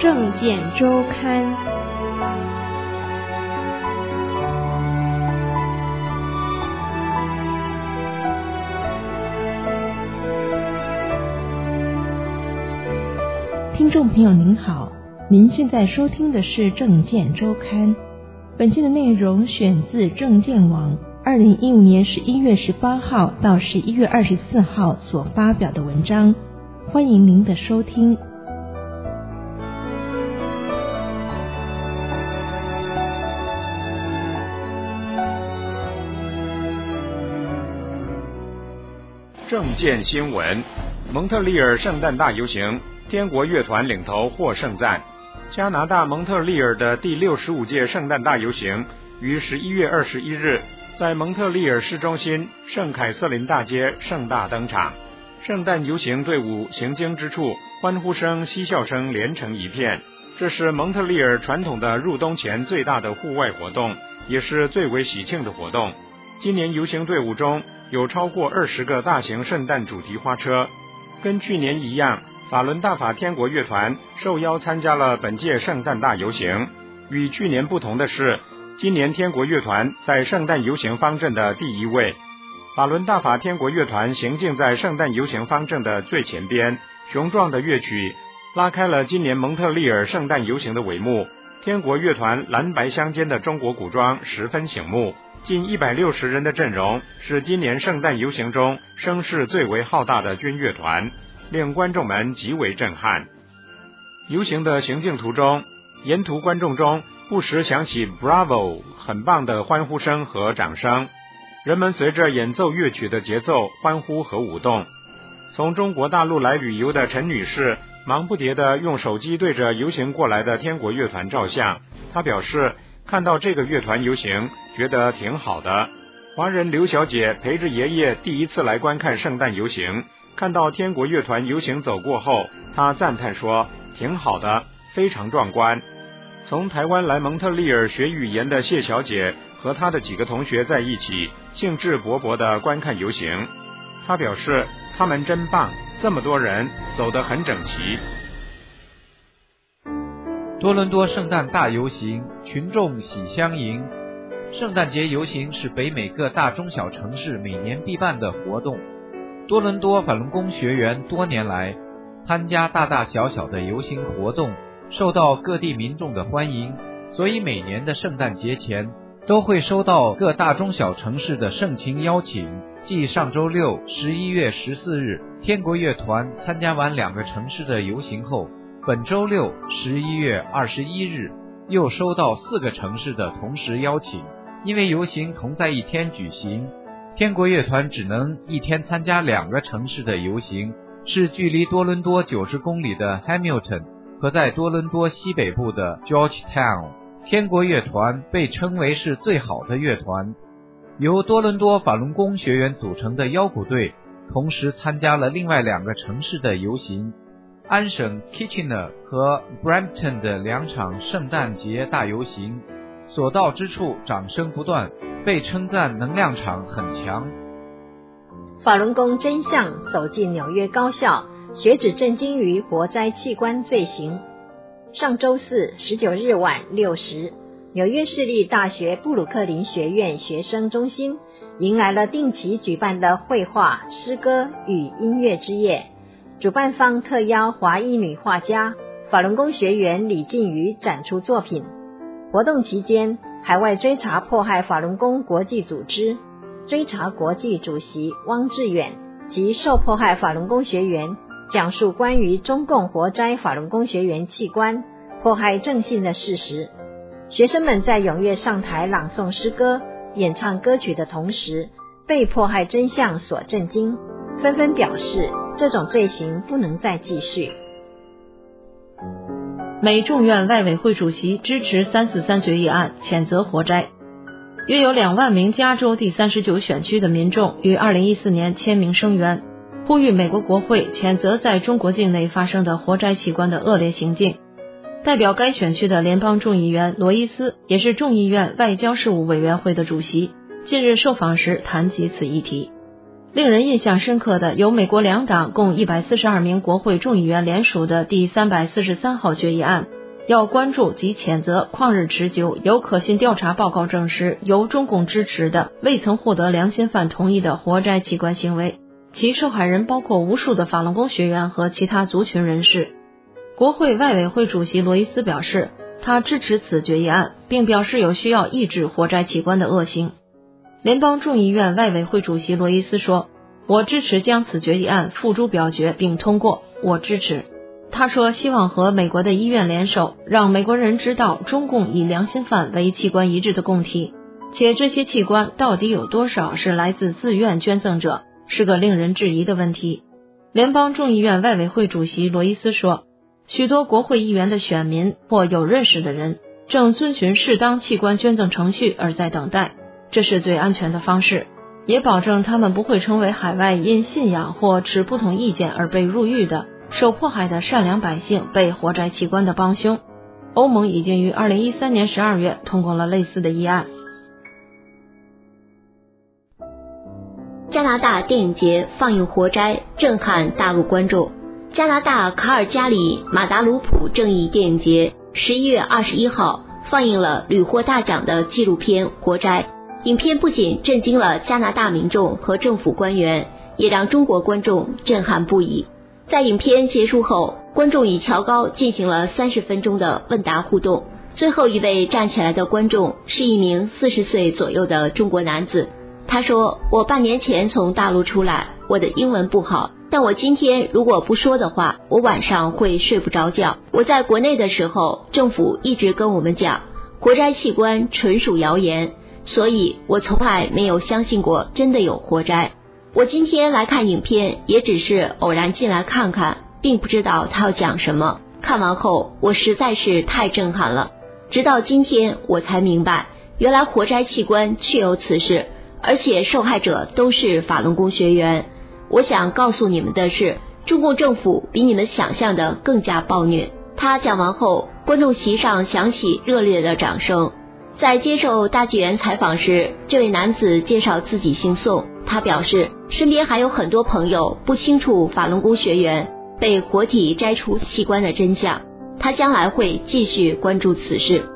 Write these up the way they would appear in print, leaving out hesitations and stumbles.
政见周刊。听众朋友您好，您现在收听的是政见周刊。本期的内容选自政见网2015年11月18号到11月24号所发表的文章，欢迎您的收听。 政见新闻：蒙特利尔圣诞大游行，天国乐团领头获圣赞。加拿大蒙特利尔的第65届圣诞大游行于11月21日在蒙特利尔市中心圣凯瑟琳大街盛大登场。圣诞游行队伍行经之处，欢呼声、嬉笑声连成一片。这是蒙特利尔传统的入冬前最大的户外活动，也是最为喜庆的活动。今年游行队伍中有超过20个大型圣诞主题花车。跟去年一样，法伦大法天国乐团受邀参加了本届圣诞大游行。与去年不同的是，今年天国乐团在圣诞游行方阵的第一位。法伦大法天国乐团行进在圣诞游行方阵的最前边，雄壮的乐曲拉开了今年蒙特利尔圣诞游行的帷幕。天国乐团蓝白相间的中国古装十分醒目，近160人的阵容是今年圣诞游行中声势最为浩大的军乐团，令观众们极为震撼。游行的行进途中，沿途观众中不时响起 Bravo 很棒的欢呼声和掌声，人们随着演奏乐曲的节奏欢呼和舞动。从中国大陆来旅游的陈女士忙不迭地用手机对着游行过来的天国乐团照相，她表示看到这个乐团游行觉得挺好的。华人刘小姐陪着爷爷第一次来观看圣诞游行，看到天国乐团游行走过后，她赞叹说挺好的，非常壮观。从台湾来蒙特利尔学语言的谢小姐和她的几个同学在一起，兴致勃勃地观看游行。她表示他们真棒，这么多人走得很整齐。 多伦多圣诞大游行，群众喜相迎。圣诞节游行是北美各大中小城市每年必办的活动。多伦多法轮功学员多年来参加大大小小的游行活动，受到各地民众的欢迎，所以每年的圣诞节前都会收到各大中小城市的盛情邀请。继上周六11月14日天国乐团参加完2个城市的游行后，本周六11月21日又收到4个城市的同时邀请。因为游行同在一天举行，天国乐团只能一天参加2个城市的游行，是距离多伦多90公里的 Hamilton 和在多伦多西北部的 Georgetown。 天国乐团被称为是最好的乐团。由多伦多法轮功学员组成的腰鼓队同时参加了另外2个城市的游行，安省 Kitchener 和 Brampton 的2场圣诞节大游行，所到之处掌声不断，被称赞能量场很强。 法轮功真相走进纽约高校，学子震惊于活摘器官罪行。上周四19日晚6时，纽约市立大学布鲁克林学院学生中心迎来了定期举办的绘画、诗歌与音乐之夜。主办方特邀华裔女画家、法轮功学员李静瑜展出作品。活动期间，海外追查迫害法轮功国际组织追查国际主席汪志远及受迫害法轮功学员讲述关于中共活摘法轮功学员器官、迫害正信的事实。学生们在踊跃上台朗诵诗歌、演唱歌曲的同时，被迫害真相所震惊，纷纷表示这种罪行不能再继续。 美众院外委会主席支持343决议案，谴责活摘。约有2万名加州第39选区的民众于2014年签名声援，呼吁美国国会谴责在中国境内发生的活摘器官的恶劣行径。代表该选区的联邦众议员罗伊斯也是众议院外交事务委员会的主席，近日受访时谈及此议题。令人印象深刻的由美国两党共142名国会众议员联署的第343号决议案， 要关注及谴责旷日持久、有可信调查报告证实由中共支持的未曾获得良心犯同意的活摘器官行为，其受害人包括无数的法轮功学员和其他族群人士。国会外委会主席罗伊斯表示，他支持此决议案，并表示有需要抑制活摘器官的恶行。联邦众议院外委会主席罗伊斯说，我支持将此决议案付诸表决并通过，我支持。他说希望和美国的医院联手，让美国人知道中共以良心犯为器官移植的供体，且这些器官到底有多少是来自自愿捐赠者，是个令人质疑的问题。联邦众议院外委会主席罗伊斯说，许多国会议员的选民或有认识的人正遵循适当器官捐赠程序而在等待，这是最安全的方式，也保证他们不会成为海外因信仰或持不同意见而被入狱的受迫害的善良百姓被活摘器官的帮凶。欧盟已经于2013年12月通过了类似的议案。 加拿大电影节放映活摘，震撼大陆观众。加拿大卡尔加里马达卢普正义电影节11月21号放映了屡获大奖的纪录片《活摘》。影片不仅震惊了加拿大民众和政府官员，也让中国观众震撼不已。在影片结束后，观众与乔高进行了30分钟的问答互动。最后一位站起来的观众是一名40岁左右的中国男子。他说，我半年前从大陆出来，我的英文不好，但我今天如果不说的话，我晚上会睡不着觉。我在国内的时候，政府一直跟我们讲，活摘器官纯属谣言，所以我从来没有相信过真的有活摘。我今天来看影片，也只是偶然进来看看，并不知道他要讲什么。看完后，我实在是太震撼了。直到今天，我才明白，原来活摘器官确有此事，而且受害者都是法轮功学员。我想告诉你们的是，中共政府比你们想象的更加暴虐。他讲完后，观众席上响起热烈的掌声。在接受大纪元采访时，这位男子介绍自己姓宋，他表示身边还有很多朋友不清楚法轮功学员被活体摘除器官的真相，他将来会继续关注此事。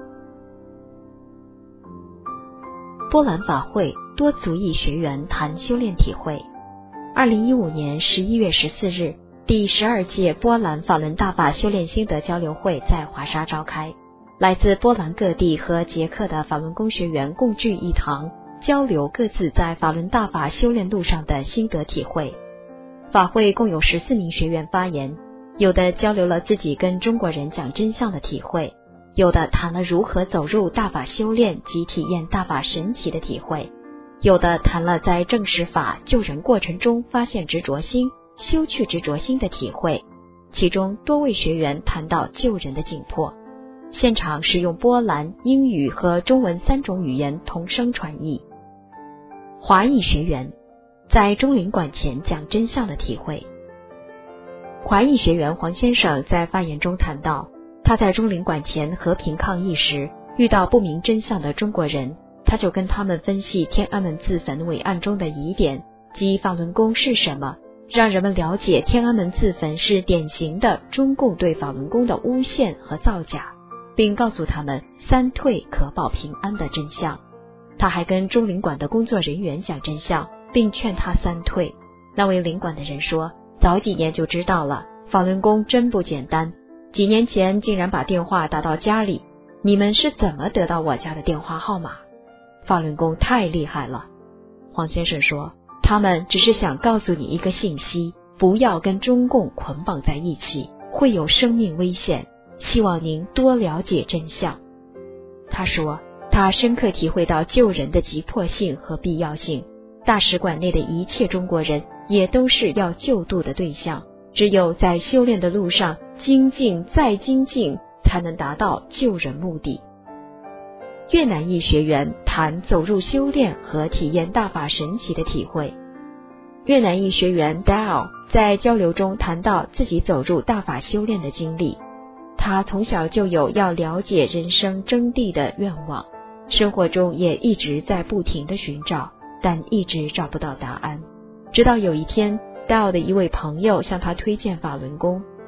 波兰法会多族裔学员谈修炼体会。2015年11月14日，第12届波兰法轮大法修炼心得交流会在华沙召开，来自波兰各地和捷克的法轮功学员共聚一堂，交流各自在法轮大法修炼路上的心得体会。法会共有14名学员发言，有的交流了自己跟中国人讲真相的体会，有的谈了如何走入大法修炼及体验大法神奇的体会，有的谈了在正视法救人过程中发现执着心、修去执着心的体会。其中多位学员谈到救人的紧迫。现场使用波兰、英语和中文3种语言同声传译。华裔学员在中领馆前讲真相的体会。华裔学员黄先生在发言中谈到，他在中领馆前和平抗议时遇到不明真相的中国人，他就跟他们分析天安门自焚伟案中的疑点及法轮功是什么，让人们了解天安门自焚是典型的中共对法轮功的诬陷和造假，并告诉他们3退可保平安的真相。他还跟中领馆的工作人员讲真相，并劝他3退。那位领馆的人说，早几年就知道了，法轮功真不简单，几年前竟然把电话打到家里，你们是怎么得到我家的电话号码？法轮功太厉害了。黄先生说，他们只是想告诉你一个信息，不要跟中共捆绑在一起，会有生命危险，希望您多了解真相。他说，他深刻体会到救人的急迫性和必要性，大使馆内的一切中国人也都是要救度的对象，只有在修炼的路上精进再精进，才能达到救人目的。越南裔学员谈走入修炼和体验大法神奇的体会。越南裔学员 Dao 在交流中谈到自己走入大法修炼的经历。他从小就有要了解人生真谛的愿望，生活中也一直在不停地寻找，但一直找不到答案。直到有一天，Dao 的一位朋友向他推荐法轮功，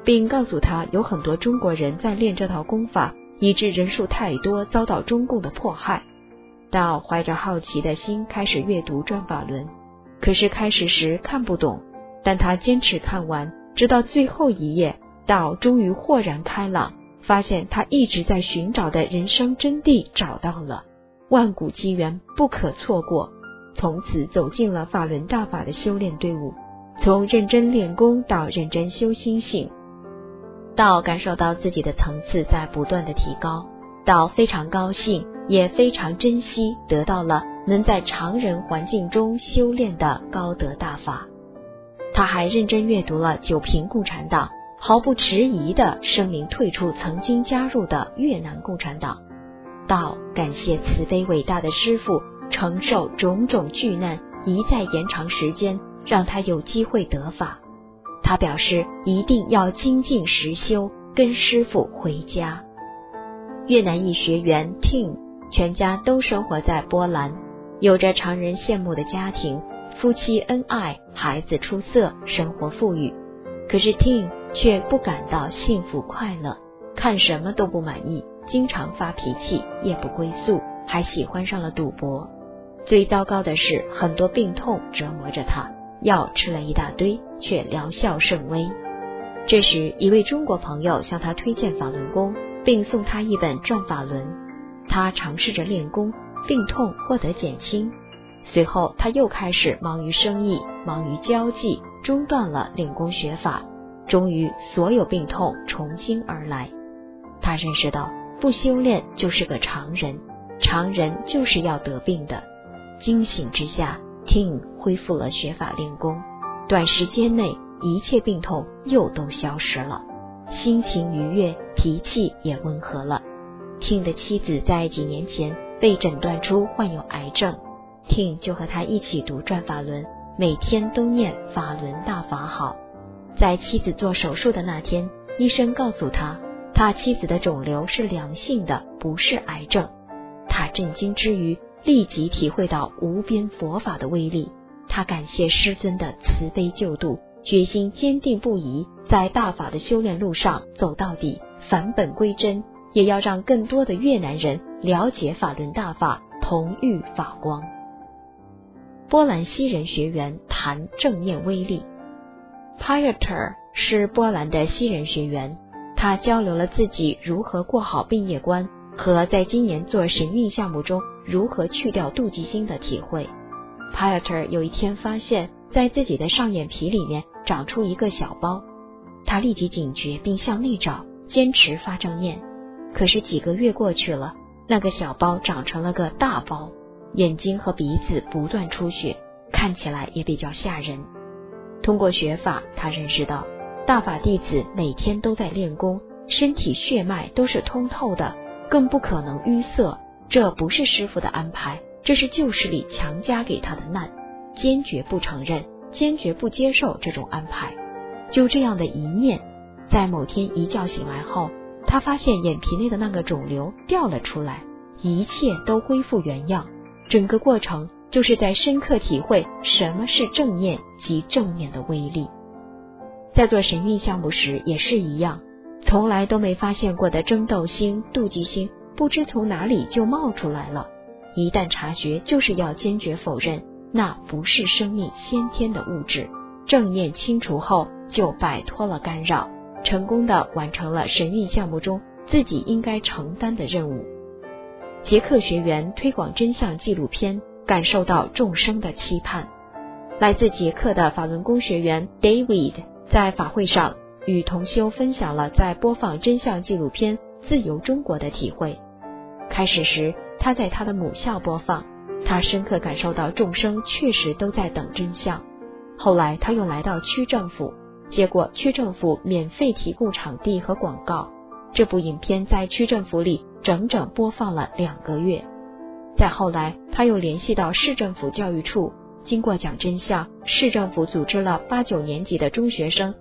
并告诉他有很多中国人在练这套功法，以致人数太多，遭到中共的迫害。道怀着好奇的心开始阅读转法轮，可是开始时看不懂，但他坚持看完，直到最后一页，道终于豁然开朗，发现他一直在寻找的人生真谛找到了，万古机缘不可错过，从此走进了法轮大法的修炼队伍，从认真练功到认真修心性。道感受到自己的层次在不断的提高，道非常高兴，也非常珍惜得到了能在常人环境中修炼的高德大法。他还认真阅读了九平共产党，毫不迟疑地声明退出曾经加入的越南共产党。道感谢慈悲伟大的师父承受种种巨难，一再延长时间，让他有机会得法。他表示一定要精进实修，跟师父回家。越南裔学员 Ting 全家都生活在波兰，有着常人羡慕的家庭，夫妻恩爱，孩子出色，生活富裕。可是 Ting 却不感到幸福快乐，看什么都不满意，经常发脾气，夜不归宿，还喜欢上了赌博。最糟糕的是，很多病痛折磨着他，药吃了一大堆，却疗效甚微。这时，一位中国朋友向他推荐法轮功，并送他一本转法轮。他尝试着练功，病痛获得减轻。随后他又开始忙于生意，忙于交际，中断了练功学法。终于所有病痛重新而来。他认识到不修炼就是个常人，常人就是要得病的。惊醒之下， Ting 恢复了学法练功，短时间内一切病痛又都消失了，心情愉悦，脾气也温和了。Ting 的妻子在几年前被诊断出患有癌症， Ting 就和他一起读转法轮，每天都念法轮大法好。在妻子做手术的那天，医生告诉他，他妻子的肿瘤是良性的，不是癌症。他震惊之余，立即体会到无边佛法的威力。他感谢师尊的慈悲救度，决心坚定不移，在大法的修炼路上走到底，返本归真，也要让更多的越南人了解法轮大法，同遇法光。波兰西人学员谈正念威力。Piotr 是波兰的西人学员，他交流了自己如何过好病业关和在今年做神韵项目中如何去掉妒忌心的体会。Piotr 有一天发现在自己的上眼皮里面长出一个小包，他立即警觉并向内找，坚持发正念。可是几个月过去了，那个小包长成了个大包，眼睛和鼻子不断出血，看起来也比较吓人。通过学法，他认识到大法弟子每天都在练功，身体血脉都是通透的，更不可能淤塞，这不是师父的安排，这是旧势力强加给他的难，坚决不承认，坚决不接受这种安排。就这样的一念，在某天一觉醒来后，他发现眼皮内的那个肿瘤掉了出来，一切都恢复原样。整个过程就是在深刻体会什么是正念及正念的威力。在做神韵项目时也是一样，从来都没发现过的争斗心、妒忌心，不知从哪里就冒出来了。一旦察觉，就是要坚决否认，那不是生命先天的物质。正念清除后，就摆脱了干扰，成功的完成了神韵项目中自己应该承担的任务。捷克学员推广真相纪录片，感受到众生的期盼。来自捷克的法轮功学员 David 在法会上与同修分享了在播放真相纪录片《自由中国》的体会。开始时，他在他的母校播放，他深刻感受到众生确实都在等真相。后来他又来到区政府，结果区政府免费提供场地和广告。这部影片在区政府里整整播放了2个月。再后来，他又联系到市政府教育处，经过讲真相，市政府组织了8、9年级的中学生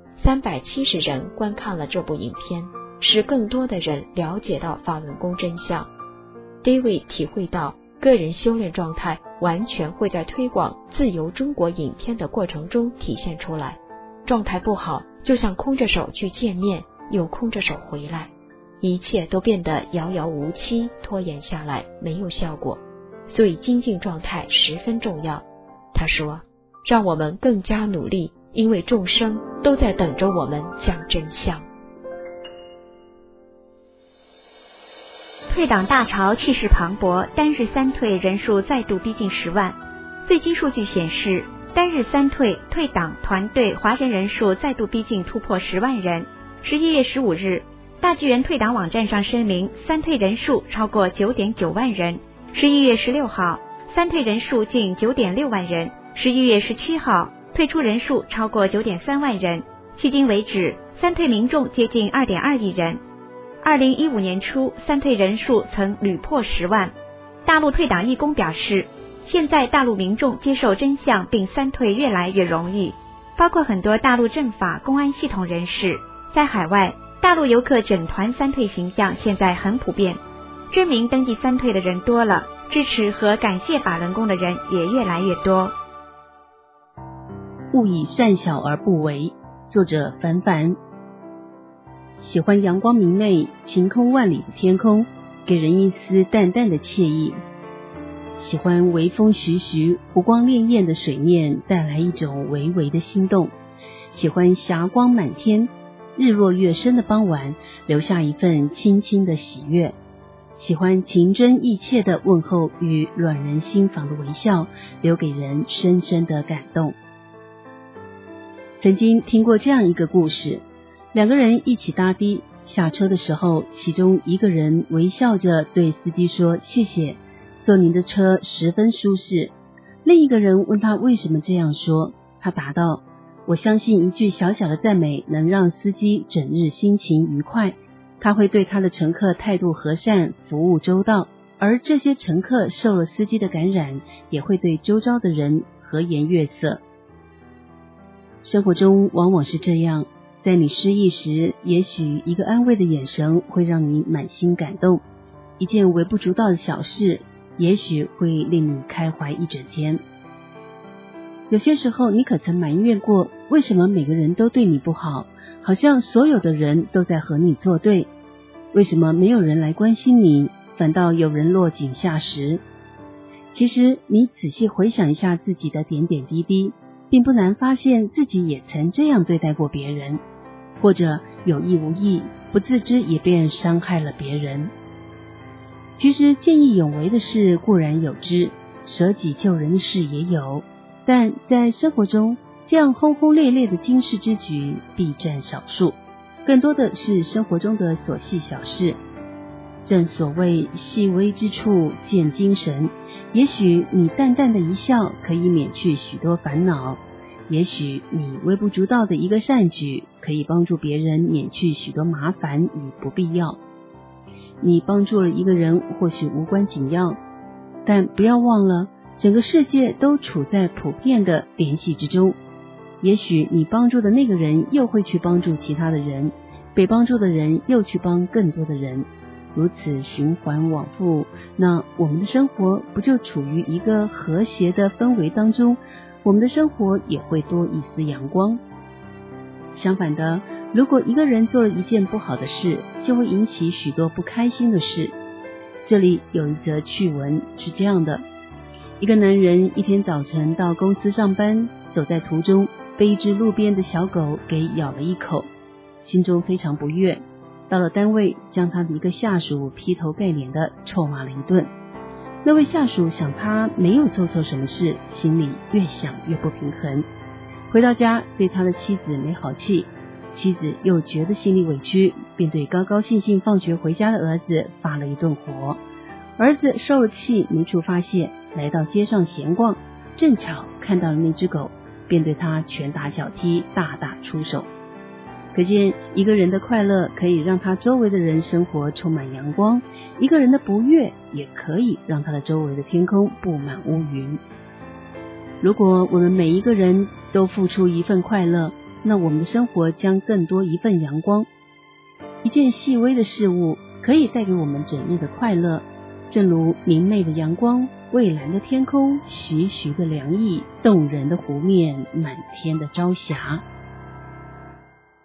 370人观看了这部影片，使更多的人了解到法轮功真相。David 体会到，个人修炼状态完全会在推广自由中国影片的过程中体现出来，状态不好就像空着手去见面，又空着手回来，一切都变得遥遥无期，拖延下来没有效果。所以精进状态十分重要。他说，让我们更加努力，因为众生都在等着我们讲真相。 退党大潮气势磅礴，单日三退人数再度逼近10万。最新数据显示，单日三退党团队华人人数再度逼近突破10万人。11月15日，大纪元退党网站上声明，三退人数超过 9.9 万人。11月16号，三退人数近 9.6 万人。11月17号，退出人数超过 9.3 万人。迄今为止，三退民众接近 2.2 亿人。2015年初，三退人数曾屡破10万。大陆退党义工表示，现在大陆民众接受真相并三退越来越容易，包括很多大陆政法、公安系统人士。在海外，大陆游客整团三退形象现在很普遍，真名登记三退的人多了，支持和感谢法轮功的人也越来越多。 勿以善小而不为，作者凡凡。喜欢阳光明媚、晴空万里的天空，给人一丝淡淡的惬意。喜欢微风徐徐、湖光潋滟的水面，带来一种微微的心动。喜欢霞光满天、日落月升的傍晚，留下一份轻轻的喜悦。喜欢情真意切的问候与暖人心房的微笑，留给人深深的感动。曾经听过这样一个故事，两个人一起搭的，下车的时候，其中一个人微笑着对司机说谢谢，坐您的车十分舒适。另一个人问他为什么这样说，他答道，我相信一句小小的赞美能让司机整日心情愉快，他会对他的乘客态度和善，服务周到，而这些乘客受了司机的感染，也会对周遭的人和颜悦色。生活中往往是这样，在你失意时，也许一个安慰的眼神会让你满心感动，一件微不足道的小事，也许会令你开怀一整天。有些时候，你可曾埋怨过，为什么每个人都对你不好，好像所有的人都在和你作对？为什么没有人来关心你，反倒有人落井下石？其实，你仔细回想一下自己的点点滴滴，并不难发现自己也曾这样对待过别人，或者有意无意，不自知也便伤害了别人。其实见义勇为的事固然有之，舍己救人的事也有，但在生活中，这样轰轰烈烈的惊世之举必占少数，更多的是生活中的琐细小事。正所谓细微之处见精神，也许你淡淡的一笑可以免去许多烦恼，也许你微不足道的一个善举可以帮助别人免去许多麻烦与不必要。你帮助了一个人或许无关紧要，但不要忘了，整个世界都处在普遍的联系之中。也许你帮助的那个人又会去帮助其他的人，被帮助的人又去帮更多的人，如此循环往复，那我们的生活不就处于一个和谐的氛围当中，我们的生活也会多一丝阳光。相反的，如果一个人做了一件不好的事，就会引起许多不开心的事。这里有一则趣闻是这样的，一个男人一天早晨到公司上班，走在途中被一只路边的小狗给咬了一口，心中非常不悦，到了单位将他的一个下属劈头盖脸的臭骂了一顿。那位下属想他没有做错什么事，心里越想越不平衡，回到家对他的妻子没好气，妻子又觉得心里委屈，便对高高兴兴放学回家的儿子发了一顿火。儿子受了气没处发泄，来到街上闲逛，正巧看到了那只狗，便对他拳打脚踢，大打出手。可见一个人的快乐可以让他周围的人生活充满阳光，一个人的不悦也可以让他的周围的天空布满乌云。如果我们每一个人都付出一份快乐，那我们的生活将更多一份阳光。一件细微的事物可以带给我们整日的快乐，正如明媚的阳光、蔚蓝的天空、徐徐的凉意、动人的湖面、满天的朝霞。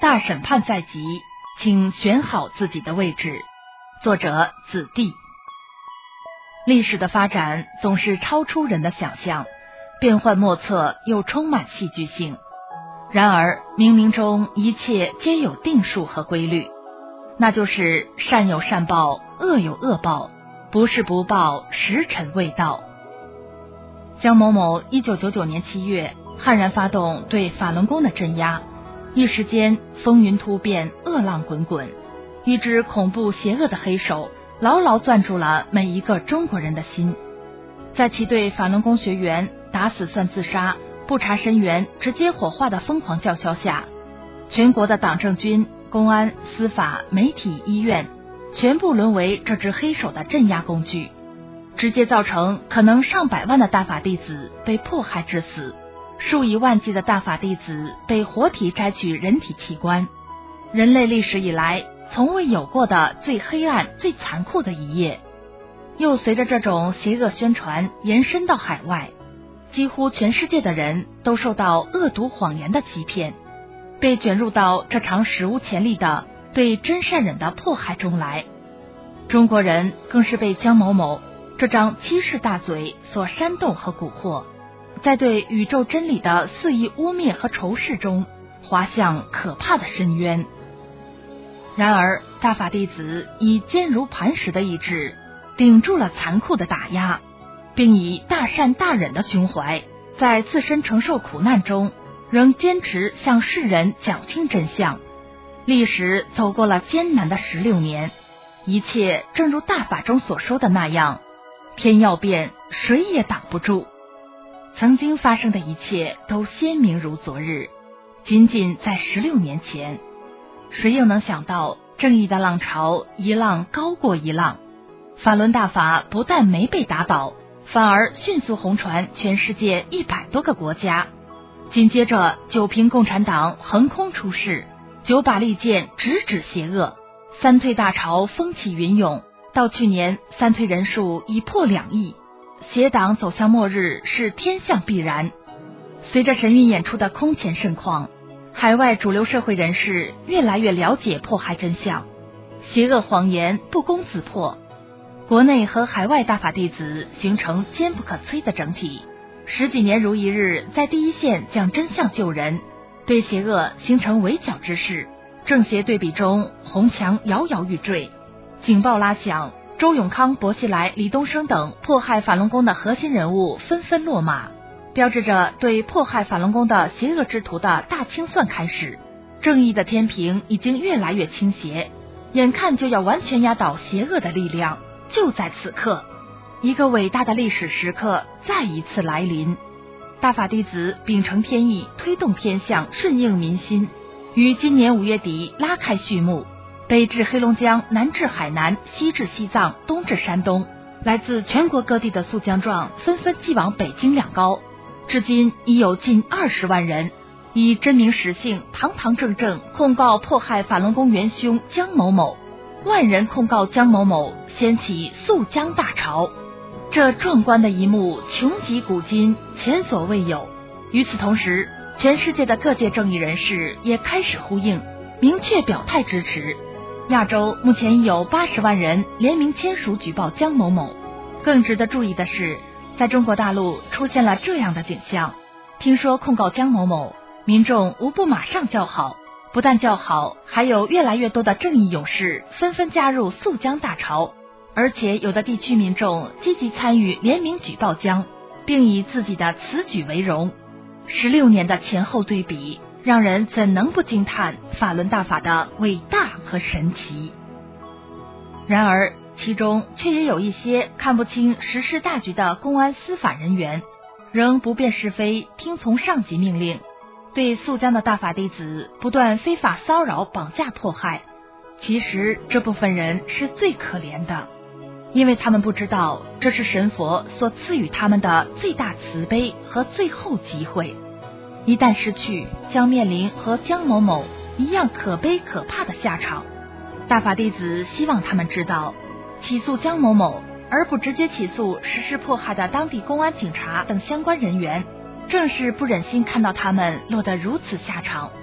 大审判在即，请选好自己的位置。作者子弟。历史的发展总是超出人的想象，变幻莫测又充满戏剧性。然而冥冥中一切皆有定数和规律，那就是善有善报，恶有恶报，不是不报，时辰未到。江某某1999年7月悍然发动对法轮功的镇压，一时间风云突变，恶浪滚滚，一只恐怖邪恶的黑手牢牢攥住了每一个中国人的心。在其对法轮功学员打死算自杀，不查身源直接火化的疯狂叫嚣下，全国的党政军、公安、司法、媒体、医院全部沦为这只黑手的镇压工具，直接造成可能上百万的大法弟子被迫害致死，数以万计的大法弟子被活体摘取人体器官，人类历史以来从未有过的最黑暗、最残酷的一页。又随着这种邪恶宣传延伸到海外，几乎全世界的人都受到恶毒谎言的欺骗，被卷入到这场史无前例的对真善忍的迫害中来。中国人更是被江某某这张欺世大嘴所煽动和蛊惑，在对宇宙真理的肆意污蔑和仇视中滑向可怕的深渊。然而大法弟子以坚如磐石的意志顶住了残酷的打压，并以大善大忍的胸怀，在自身承受苦难中仍坚持向世人讲清真相。历史走过了艰难的16年，一切正如大法中所说的那样，天要变，谁也挡不住。曾经发生的一切都鲜明如昨日，仅仅在16年前。谁又能想到正义的浪潮一浪高过一浪，法轮大法不但没被打倒，反而迅速红传全世界100多个国家。紧接着九平共产党横空出世，9把利剑直指邪恶，三退大潮风起云涌，到去年三退人数已破2亿，邪党走向末日是天象必然。随着神韵演出的空前盛况，海外主流社会人士越来越了解迫害真相，邪恶谎言不攻自破，国内和海外大法弟子形成坚不可摧的整体，10几年如一日在第一线讲真相救人，对邪恶形成围剿之势。正邪对比中，红墙摇摇欲坠，警报拉响，周永康、薄熙来、李东生等迫害法轮功的核心人物纷纷落马，标志着对迫害法轮功的邪恶之徒的大清算开始。正义的天平已经越来越倾斜，眼看就要完全压倒邪恶的力量。就在此刻，一个伟大的历史时刻再一次来临。大法弟子秉承天意，推动天象，顺应民心，于今年5月底拉开序幕。北至黑龙江，南至海南，西至西藏，东至山东，来自全国各地的诉将状纷纷寄往北京两高，至今已有近20万人以真名实姓，堂堂正正控告迫害法轮功元凶江某某，万人控告江某某，掀起诉江大潮。这壮观的一幕穷极古今，前所未有。与此同时，全世界的各界正义人士也开始呼应，明确表态支持。亚洲目前已有80万人联名签署举报江某某。更值得注意的是，在中国大陆出现了这样的景象，听说控告江某某，民众无不马上叫好，不但叫好，还有越来越多的正义勇士纷纷加入诉江大潮，而且有的地区民众积极参与联名举报江，并以自己的此举为荣。16年的前后对比，让人怎能不惊叹法轮大法的伟大和神奇。然而其中却也有一些看不清时事大局的公安司法人员，仍不辨是非，听从上级命令，对诉江的大法弟子不断非法骚扰、绑架、迫害。其实这部分人是最可怜的，因为他们不知道这是神佛所赐予他们的最大慈悲和最后机会。一旦失去，将面临和江某某一样可悲可怕的下场。大法弟子希望他们知道，起诉江某某而不直接起诉实施迫害的当地公安、警察等相关人员，正是不忍心看到他们落得如此下场。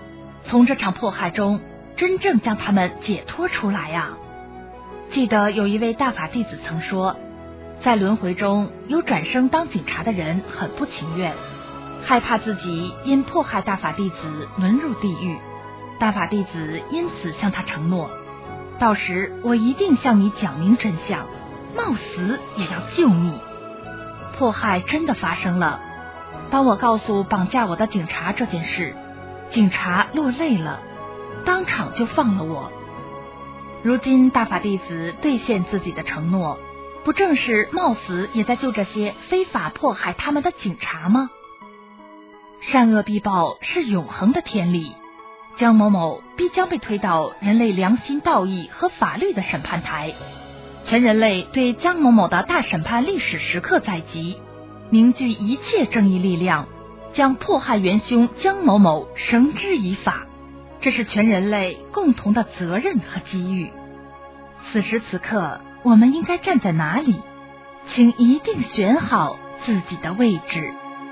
从这场迫害中真正将他们解脱出来啊！记得有一位大法弟子曾说，在轮回中有转生当警察的人很不情愿，害怕自己因迫害大法弟子沦入地狱。大法弟子因此向他承诺，到时我一定向你讲明真相，冒死也要救你。迫害真的发生了，当我告诉绑架我的警察这件事，警察落泪了，当场就放了我。如今大法弟子兑现自己的承诺，不正是冒死也在救这些非法迫害他们的警察吗？善恶必报是永恒的天理，江某某必将被推到人类良心道义和法律的审判台。全人类对江某某的大审判历史时刻在即，凝聚一切正义力量，将迫害元凶江某某绳之以法，这是全人类共同的责任和机遇。此时此刻，我们应该站在哪里？请一定选好自己的位置。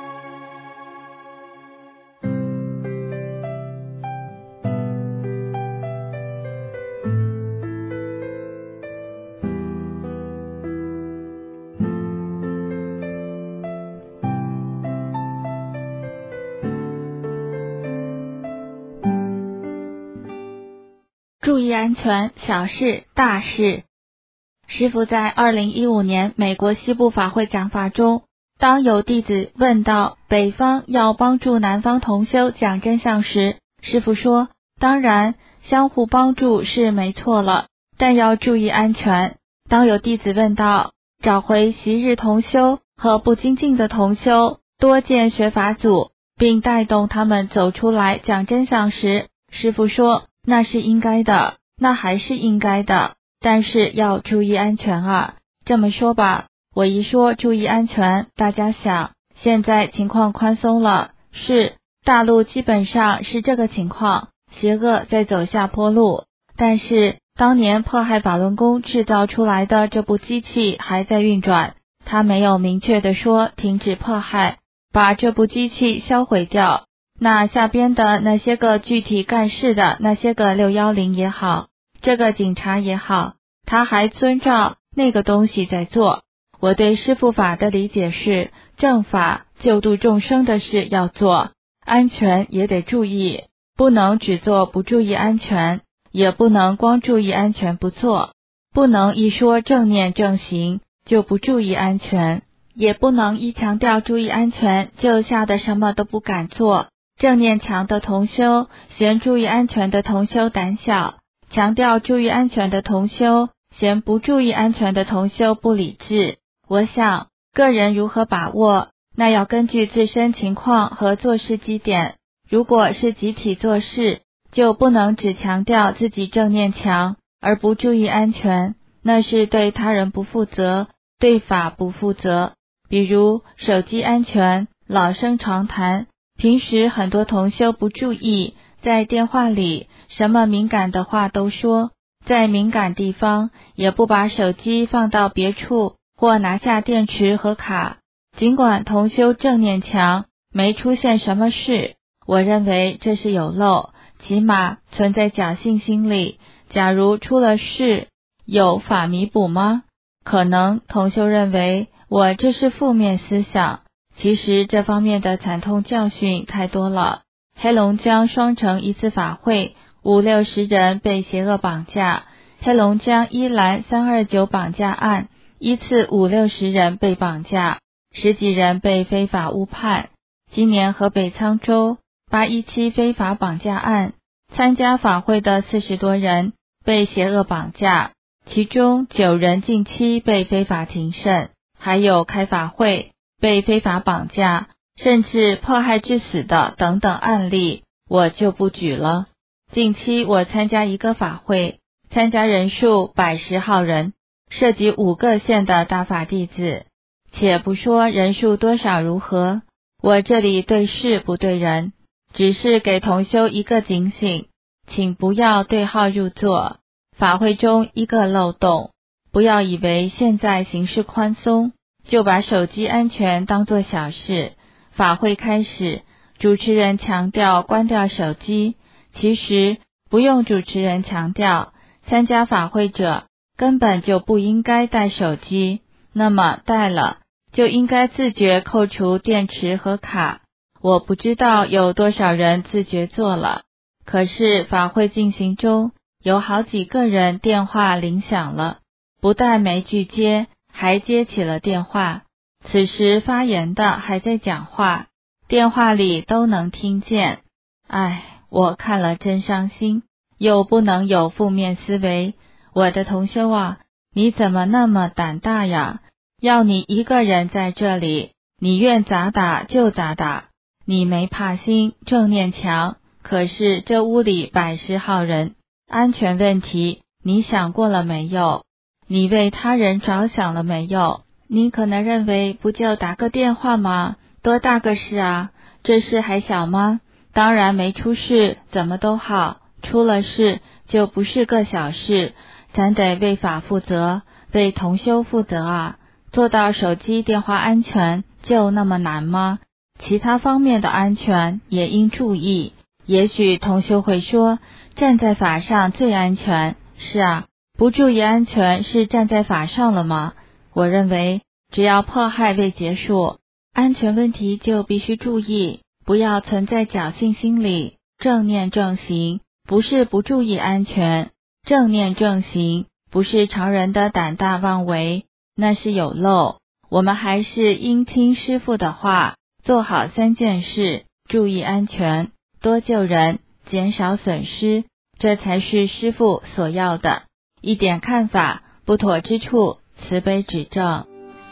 注意安全，小事大事。师父在2015年美国西部法会讲法中，当有弟子问到北方要帮助南方同修讲真相时，师父说，当然相互帮助是没错了，但要注意安全。当有弟子问到找回昔日同修和不精进的同修，多建学法组，并带动他们走出来讲真相时，师父说，那是应该的，那还是应该的，但是要注意安全啊。这么说吧，我一说注意安全，大家想，现在情况宽松了，是，大陆基本上是这个情况，邪恶在走下坡路，但是当年迫害法轮功制造出来的这部机器还在运转，他没有明确的说停止迫害，把这部机器销毁掉。那下边的那些个具体干事的那些个610也好，这个警察也好，他还遵照那个东西在做。我对师父法的理解是，正法救度众生的事要做，安全也得注意，不能只做不注意安全，也不能光注意安全不做，不能一说正念正行就不注意安全，也不能一强调注意安全就吓得什么都不敢做。正念强的同修嫌注意安全的同修胆小，强调注意安全的同修嫌不注意安全的同修不理智。我想个人如何把握，那要根据自身情况和做事基点。如果是集体做事，就不能只强调自己正念强而不注意安全，那是对他人不负责，对法不负责。比如手机安全老生常谈，平时很多同修不注意，在电话里什么敏感的话都说，在敏感地方也不把手机放到别处或拿下电池和卡。尽管同修正念强，没出现什么事，我认为这是有漏，起码存在侥幸心理。假如出了事，有法弥补吗？可能同修认为我这是负面思想，其实这方面的惨痛教训太多了。黑龙江双城一次法会，50-60人被邪恶绑架。黑龙江伊兰329绑架案，依次50-60人被绑架，10几人被非法误判。今年河北沧州817非法绑架案，参加法会的40多人被邪恶绑架，其中9人近期被非法庭审，还有开法会被非法绑架，甚至迫害致死的等等案例，我就不举了。近期我参加一个法会，参加人数110号人，涉及5个县的大法弟子。且不说人数多少如何，我这里对事不对人，只是给同修一个警醒，请不要对号入座。法会中一个漏洞，不要以为现在形势宽松就把手机安全当作小事。法会开始，主持人强调关掉手机， 其实不用主持人强调，参加法会者根本就不应该带手机，那么带了就应该自觉扣除电池和卡。我不知道有多少人自觉做了，可是法会进行中，有好几个人电话铃响了，不但没拒接，还接起了电话。此时发言的还在讲话，电话里都能听见。我看了真伤心，又不能有负面思维。我的同修啊，你怎么那么胆大呀？要你一个人在这里，你愿咋打就咋打，你没怕心，正念强。可是这屋里110号人，安全问题你想过了没有？你为他人着想了没有？你可能认为不就打个电话吗？多大个事啊？这事还小吗？当然没出事，怎么都好，出了事就不是个小事，咱得为法负责，为同修负责啊。做到手机电话安全就那么难吗？其他方面的安全也应注意。也许同修会说，站在法上最安全。是啊，不注意安全是站在法上了吗？我认为只要迫害未结束，安全问题就必须注意，不要存在侥幸心理。正念正行不是不注意安全，正念正行不是常人的胆大妄为，那是有漏。我们还是应听师父的话，做好3件事，注意安全，多救人，减少损失，这才是师父所要的。一点看法，不妥之处，慈悲指正。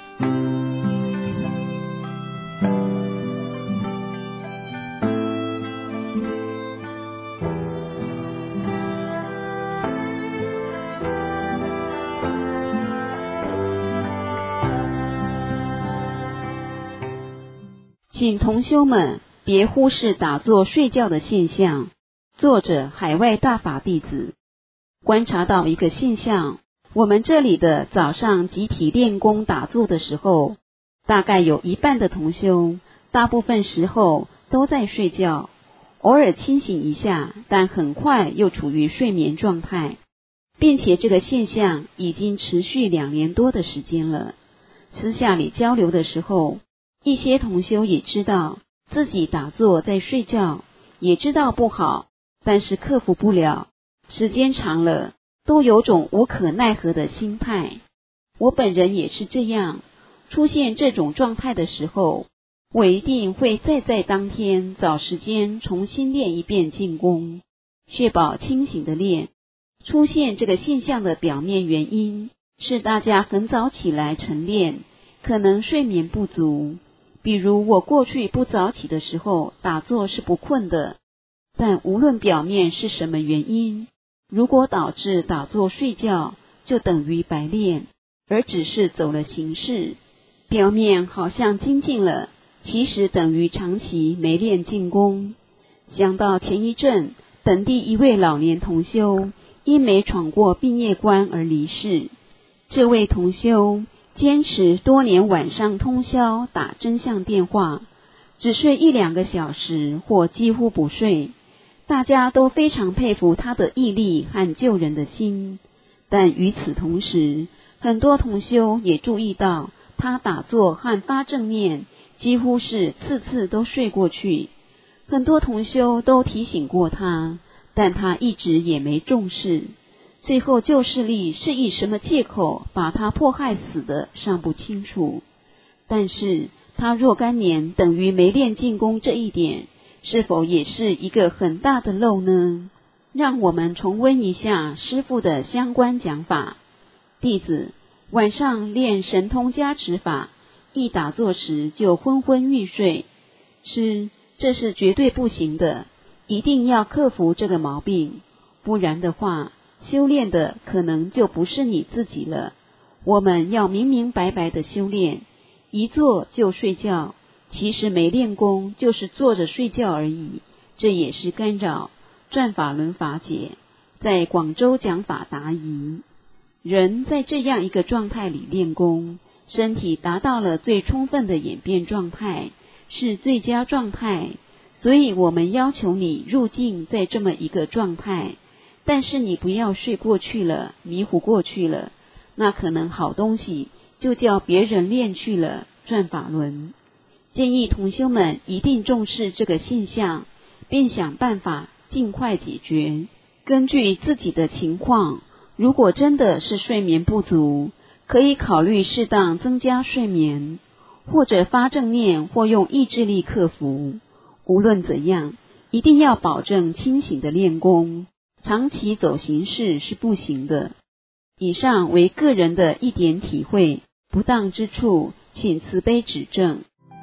请同修们别忽视打坐睡觉的现象。作者海外大法弟子。观察到一个现象，我们这里的早上集体练功打坐的时候，大概有一半的同修，大部分时候都在睡觉，偶尔清醒一下，但很快又处于睡眠状态，并且这个现象已经持续2年多的时间了。私下里交流的时候，一些同修也知道自己打坐在睡觉，也知道不好，但是克服不了，时间长了都有种无可奈何的心态。我本人也是这样，出现这种状态的时候，我一定会再在当天找时间重新练一遍静功，确保清醒的练。出现这个现象的表面原因是大家很早起来晨练，可能睡眠不足。比如我过去不早起的时候打坐是不困的，但无论表面是什么原因，如果导致打坐睡觉，就等于白练，而只是走了形式。表面好像精进了，其实等于长期没练静功。想到前一阵本地一位老年同修因没闯过病业关而离世，这位同修坚持多年晚上通宵打真相电话，只睡1-2个小时或几乎不睡。大家都非常佩服他的毅力和救人的心，但与此同时，很多同修也注意到他打坐和发正念几乎是次次都睡过去。很多同修都提醒过他，但他一直也没重视。最后旧势力是以什么借口把他迫害死的尚不清楚，但是他若干年等于没练静功这一点，是否也是一个很大的漏呢？让我们重温一下师父的相关讲法。弟子晚上练神通加持法，一打坐时就昏昏欲睡，这是绝对不行的，一定要克服这个毛病，不然的话修炼的可能就不是你自己了。我们要明明白白的修炼，一坐就睡觉，其实没练功，就是坐着睡觉而已，这也是干扰。转法轮法解在广州讲法答疑，人在这样一个状态里练功，身体达到了最充分的演变状态，是最佳状态， 所以我们要求你入境在这么一个状态，但是你不要睡过去了，迷糊过去了，那可能好东西就叫别人练去了，转法轮。建议同修们一定重视这个现象，并想办法尽快解决。根据自己的情况，如果真的是睡眠不足，可以考虑适当增加睡眠，或者发正念或用意志力克服。无论怎样，一定要保证清醒的练功，长期走形式是不行的。以上为个人的一点体会，不当之处请慈悲指正。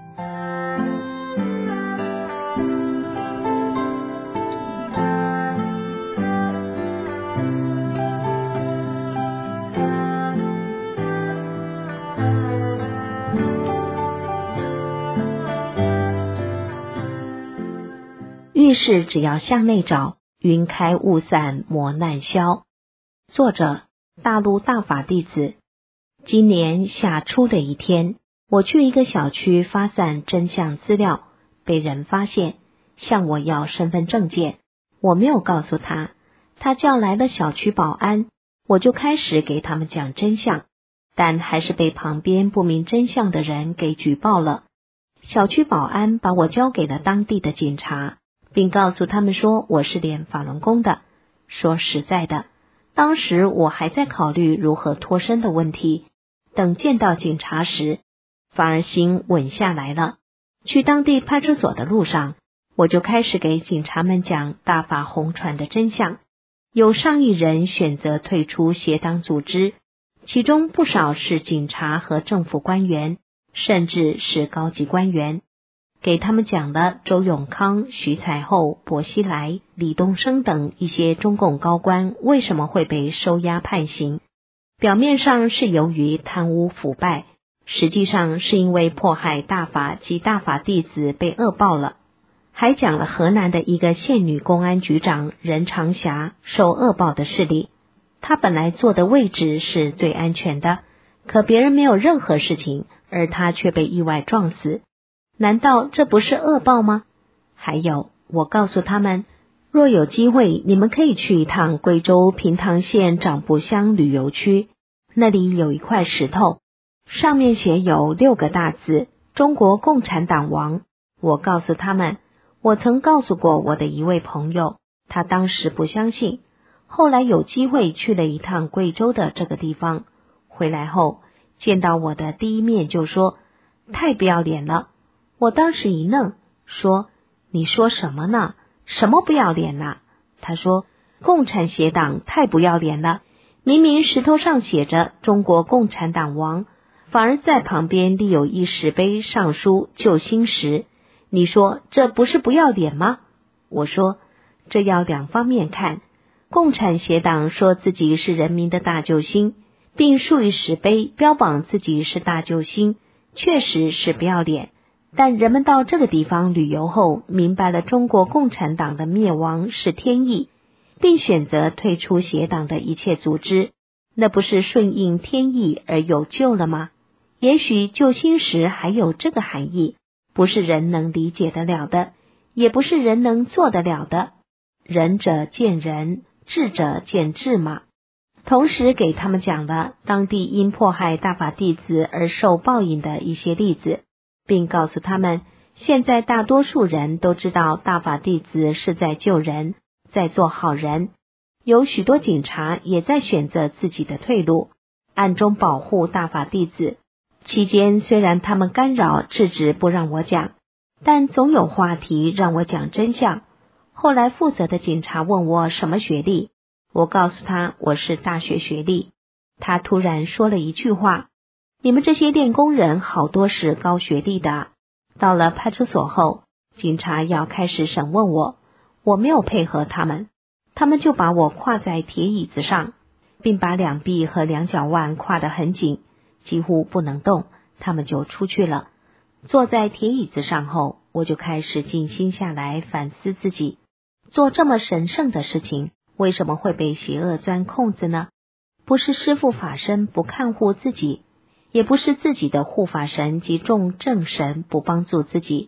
遇事只要向内找，云开雾散磨难消。作者：大陆大法弟子。今年夏初的一天，我去一个小区发散真相资料，被人发现，向我要身份证件。我没有告诉他，他叫来了小区保安，我就开始给他们讲真相，但还是被旁边不明真相的人给举报了。小区保安把我交给了当地的警察，并告诉他们说我是练法轮功的。说实在的，当时我还在考虑如何脱身的问题，等见到警察时，反而心稳下来了。去当地派出所的路上，我就开始给警察们讲大法红传的真相。有上亿人选择退出邪党组织，其中不少是警察和政府官员，甚至是高级官员。给他们讲了周永康、徐才厚、薄熙来、李东生等一些中共高官为什么会被收押判刑。表面上是由于贪污腐败，实际上是因为迫害大法及大法弟子被恶报了。还讲了河南的一个县女公安局长任长霞受恶报的事例。她本来坐的位置是最安全的，可别人没有任何事情，而她却被意外撞死。难道这不是恶报吗？还有，我告诉他们，若有机会，你们可以去一趟贵州平塘县长埠乡旅游区，那里有一块石头，上面写有6个大字：中国共产党亡。我告诉他们，我曾告诉过我的一位朋友，他当时不相信，后来有机会去了一趟贵州的这个地方，回来后见到我的第一面就说，太不要脸了。我当时一愣，说，你说什么呢？什么不要脸啊？他说，共产邪党太不要脸了，明明石头上写着中国共产党亡，反而在旁边立有一石碑上书救心石，你说这不是不要脸吗？我说，这要两方面看。共产邪党说自己是人民的大救星，并竖一石碑标榜自己是大救星，确实是不要脸。但人们到这个地方旅游后，明白了中国共产党的灭亡是天意，并选择退出邪党的一切组织，那不是顺应天意而有救了吗？也许救心石还有这个含义，不是人能理解得了的，也不是人能做得了的。仁者见仁，智者见智嘛。同时给他们讲了当地因迫害大法弟子而受报应的一些例子，并告诉他们，现在大多数人都知道大法弟子是在救人，在做好人，有许多警察也在选择自己的退路，暗中保护大法弟子。期间虽然他们干扰制止不让我讲，但总有话题让我讲真相。后来负责的警察问我什么学历，我告诉他我是大学学历。他突然说了一句话，你们这些练功人好多是高学历的。到了派出所后，警察要开始审问我，我没有配合他们，他们就把我跨在铁椅子上，并把两臂和两脚腕跨得很紧，几乎不能动，他们就出去了。坐在铁椅子上后，我就开始静心下来反思自己，做这么神圣的事情，为什么会被邪恶钻空子呢？不是师父法身不看护自己，也不是自己的护法神及众正神不帮助自己，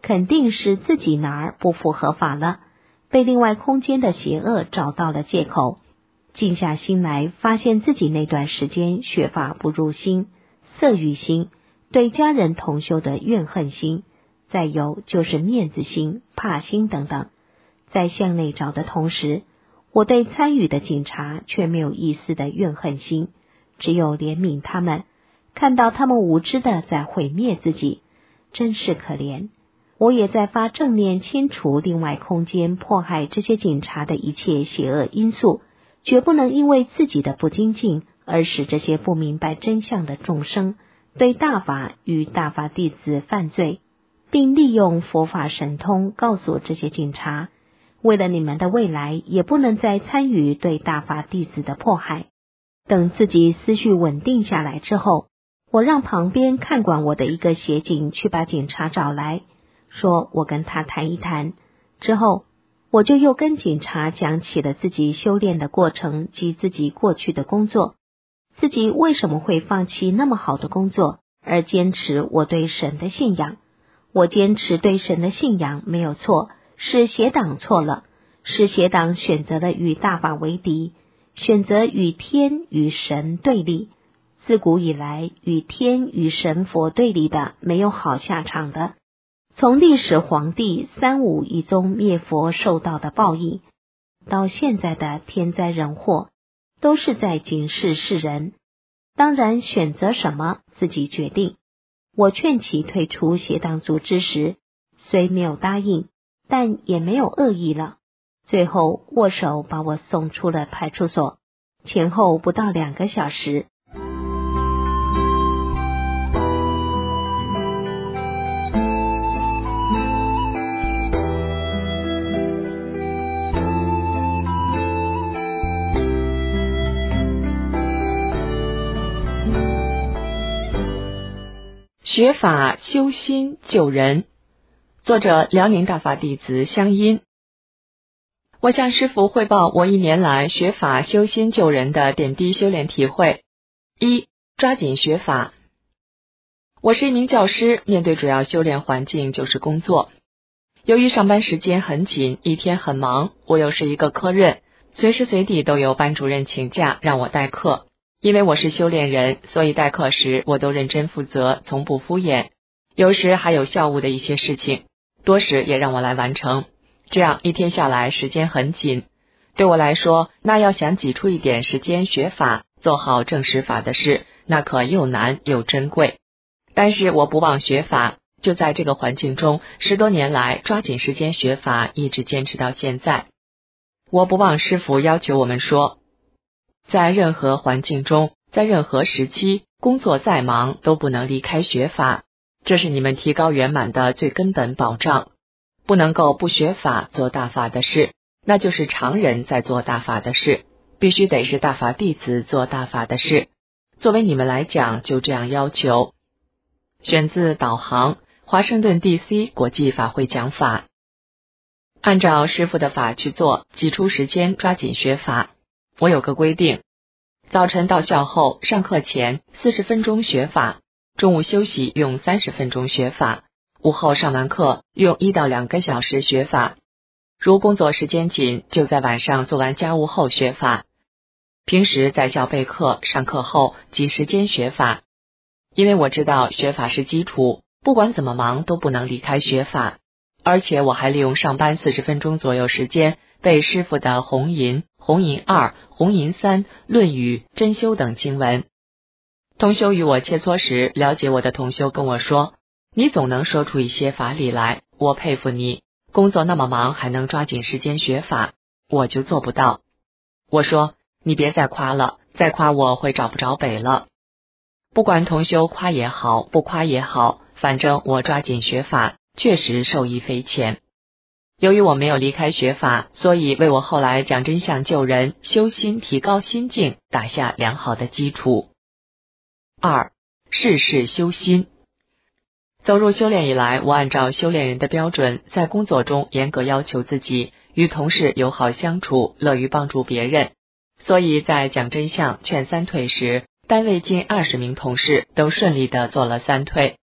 肯定是自己哪儿不符合法了，被另外空间的邪恶找到了借口。静下心来，发现自己那段时间学法不入心，色欲心，对家人同修的怨恨心，再有就是面子心、怕心等等。在向内找的同时，我对参与的警察却没有一丝的怨恨心，只有怜悯他们，看到他们无知的在毁灭自己，真是可怜。我也在发正念，清除另外空间迫害这些警察的一切邪恶因素，绝不能因为自己的不精进而使这些不明白真相的众生对大法与大法弟子犯罪，并利用佛法神通告诉这些警察，为了你们的未来，也不能再参与对大法弟子的迫害。等自己思绪稳定下来之后，我让旁边看管我的一个协警去把警察找来，说我跟他谈一谈。之后我就又跟警察讲起了自己修炼的过程及自己过去的工作，自己为什么会放弃那么好的工作，而坚持我对神的信仰。我坚持对神的信仰没有错，是邪党错了，是邪党选择了与大法为敌，选择与天与神对立。自古以来，与天与神佛对立的没有好下场的。从历史皇帝三武一宗灭佛受到的报应，到现在的天灾人祸，都是在警示世人。当然选择什么自己决定。我劝其退出邪党组织时，虽没有答应，但也没有恶意了。最后握手把我送出了派出所，前后不到2个小时。 学法修心救人，作者辽宁大法弟子香音。我向师父汇报我1年来学法修心救人的点滴修炼体会。1. 抓紧学法。我是一名教师，面对主要修炼环境就是工作。由于上班时间很紧，一天很忙，我又是一个科任，随时随地都有班主任请假让我代课。因为我是修炼人，所以代课时我都认真负责，从不敷衍。有时还有校务的一些事情，多时也让我来完成。这样一天下来时间很紧，对我来说，那要想挤出一点时间学法，做好正实法的事，那可又难又珍贵。但是我不忘学法，就在这个环境中，10多年来抓紧时间学法，一直坚持到现在。我不忘师父要求我们说，在任何环境中，在任何时期，工作再忙都不能离开学法，这是你们提高圆满的最根本保障。不能够不学法做大法的事，那就是常人在做大法的事，必须得是大法弟子做大法的事。作为你们来讲，就这样要求。选自导航华盛顿 DC 国际法会讲法。按照师父的法去做，挤出时间抓紧学法。我有个规定，早晨到校后，上课前40分钟学法，中午休息用30分钟学法，午后上完课用1到2个小时学法。如工作时间紧，就在晚上做完家务后学法。平时在校备课，上课后挤时间学法。因为我知道学法是基础，不管怎么忙都不能离开学法。而且我还利用上班40分钟左右时间背师父的红银、红银2、红银3、论语、真修等经文。同修与我切磋时，了解我的同修跟我说，你总能说出一些法理来，我佩服你，工作那么忙还能抓紧时间学法，我就做不到。我说，你别再夸了，再夸我会找不着北了。不管同修夸也好，不夸也好，反正我抓紧学法，确实受益匪浅。由于我没有离开学法，所以为我后来讲真相救人、修心提高心境打下良好的基础。2. 事事修心。走入修炼以来，我按照修炼人的标准，在工作中严格要求自己，与同事友好相处，乐于帮助别人。所以在讲真相劝3退时，单位近20名同事都顺利地做了3退。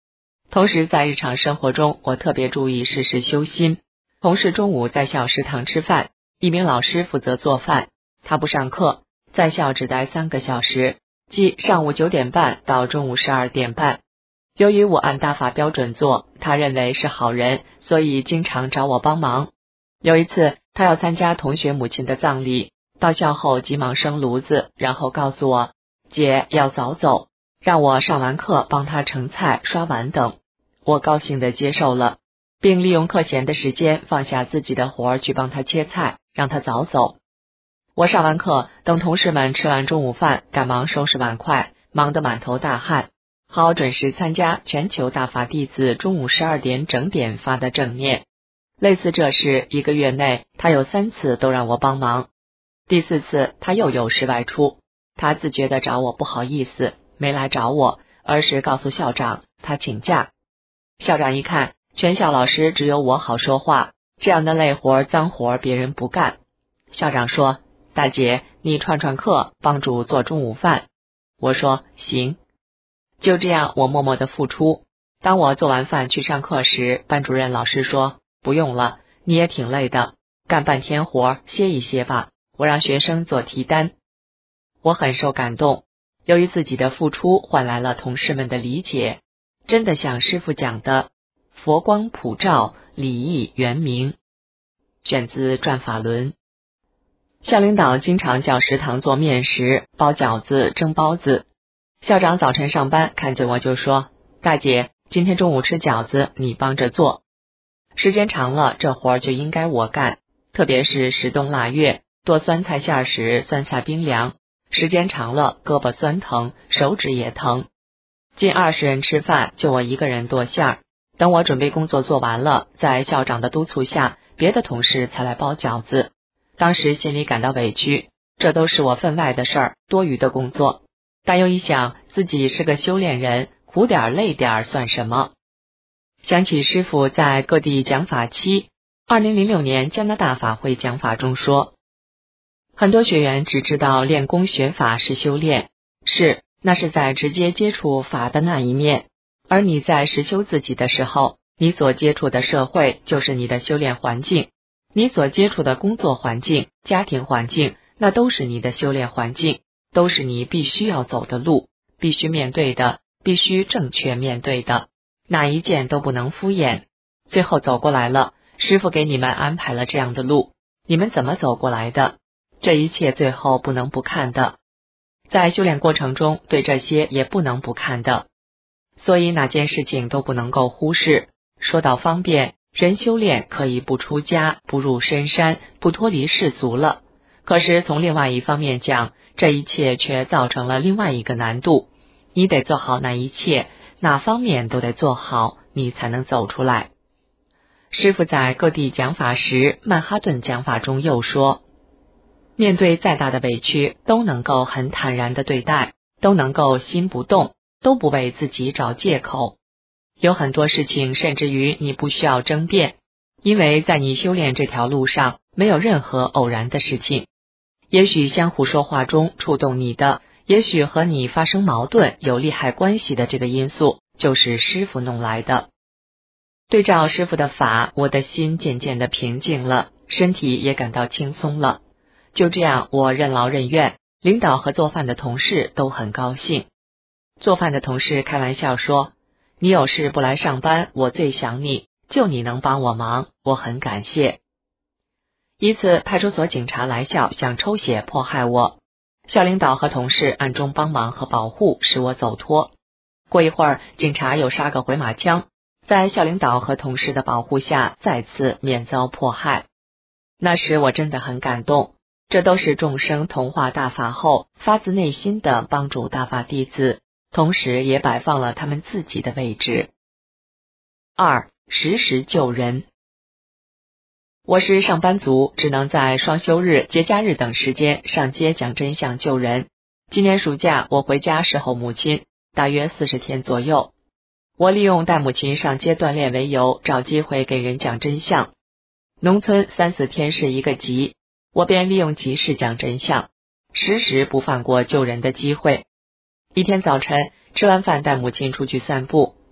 同时在日常生活中，我特别注意事事修心。同事中午在校食堂吃饭，一名老师负责做饭，他不上课，在校只待3个小时，即上午9点半到中午12点半。由于我按大法标准做，他认为是好人，所以经常找我帮忙。有一次，他要参加同学母亲的葬礼，到校后急忙生炉子，然后告诉我，姐要早走，让我上完课帮他盛菜、刷碗等。我高兴地接受了，并利用课闲的时间放下自己的活儿去帮他切菜，让他早走。我上完课，等同事们吃完中午饭，赶忙收拾碗筷，忙得满头大汗，好准时参加全球大法弟子中午12点整点发的正念。类似这事1个月内，他有3次都让我帮忙。第4次他又有事外出，他自觉地找我不好意思，没来找我，而是告诉校长他请假。校长一看，全校老师只有我好说话，这样的累活脏活别人不干。校长说，大姐，你串课，帮主做中午饭。我说行。就这样，我默默地付出。当我做完饭去上课时，班主任老师说，不用了，你也挺累的，干半天活，歇一歇吧，我让学生做题单。我很受感动，由于自己的付出换来了同事们的理解，真的像师父讲的，佛光普照，礼义圆明。选自《转法轮》。校领导经常叫食堂做面食、包饺子、蒸包子。校长早晨上班看见我就说，大姐，今天中午吃饺子，你帮着做。时间长了，这活就应该我干，特别是时冬腊月，剁酸菜馅时，酸菜冰凉，时间长了，胳膊酸疼，手指也疼。近20人吃饭，就我一个人剁馅儿。等我准备工作做完了，在校长的督促下，别的同事才来包饺子。当时心里感到委屈，这都是我分外的事儿，多余的工作。但又一想，自己是个修炼人，苦点累点算什么？想起师父在各地讲法期，2006年加拿大法会讲法中说，很多学员只知道练功学法是修炼，那是在直接接触法的那一面，而你在实修自己的时候，你所接触的社会就是你的修炼环境，你所接触的工作环境、家庭环境，那都是你的修炼环境，都是你必须要走的路，必须面对的，必须正确面对的，哪一件都不能敷衍。最后走过来了，师父给你们安排了这样的路，你们怎么走过来的？这一切最后不能不看的，在修炼过程中对这些也不能不看的，所以哪件事情都不能够忽视。说到方便，人修炼可以不出家，不入深山，不脱离世俗了。可是从另外一方面讲，这一切却造成了另外一个难度，你得做好那一切，哪方面都得做好，你才能走出来。师父在各地讲法时，曼哈顿讲法中又说，面对再大的委屈，都能够很坦然地对待，都能够心不动，都不为自己找借口。有很多事情甚至于你不需要争辩，因为在你修炼这条路上，没有任何偶然的事情。也许相互说话中触动你的，也许和你发生矛盾有利害关系的这个因素，就是师父弄来的。对照师父的法，我的心渐渐地平静了，身体也感到轻松了。就这样，我任劳任怨，领导和做饭的同事都很高兴。做饭的同事开玩笑说，你有事不来上班，我最想你，就你能帮我忙，我很感谢。一次派出所警察来校想抽血迫害我，校领导和同事暗中帮忙和保护，使我走脱。过一会儿，警察又杀个回马枪，在校领导和同事的保护下，再次免遭迫害。那时我真的很感动，这都是众生同化大法后发自内心的帮助大法弟子，同时也摆放了他们自己的位置。2. 时时救人。我是上班族，只能在双休日、节假日等时间上街讲真相救人。今年暑假我回家侍候母亲，大约40天左右。我利用带母亲上街锻炼为由，找机会给人讲真相。农村3-4天是一个集，我便利用集市讲真相，时时不放过救人的机会。一天早晨吃完饭带母亲出去散步，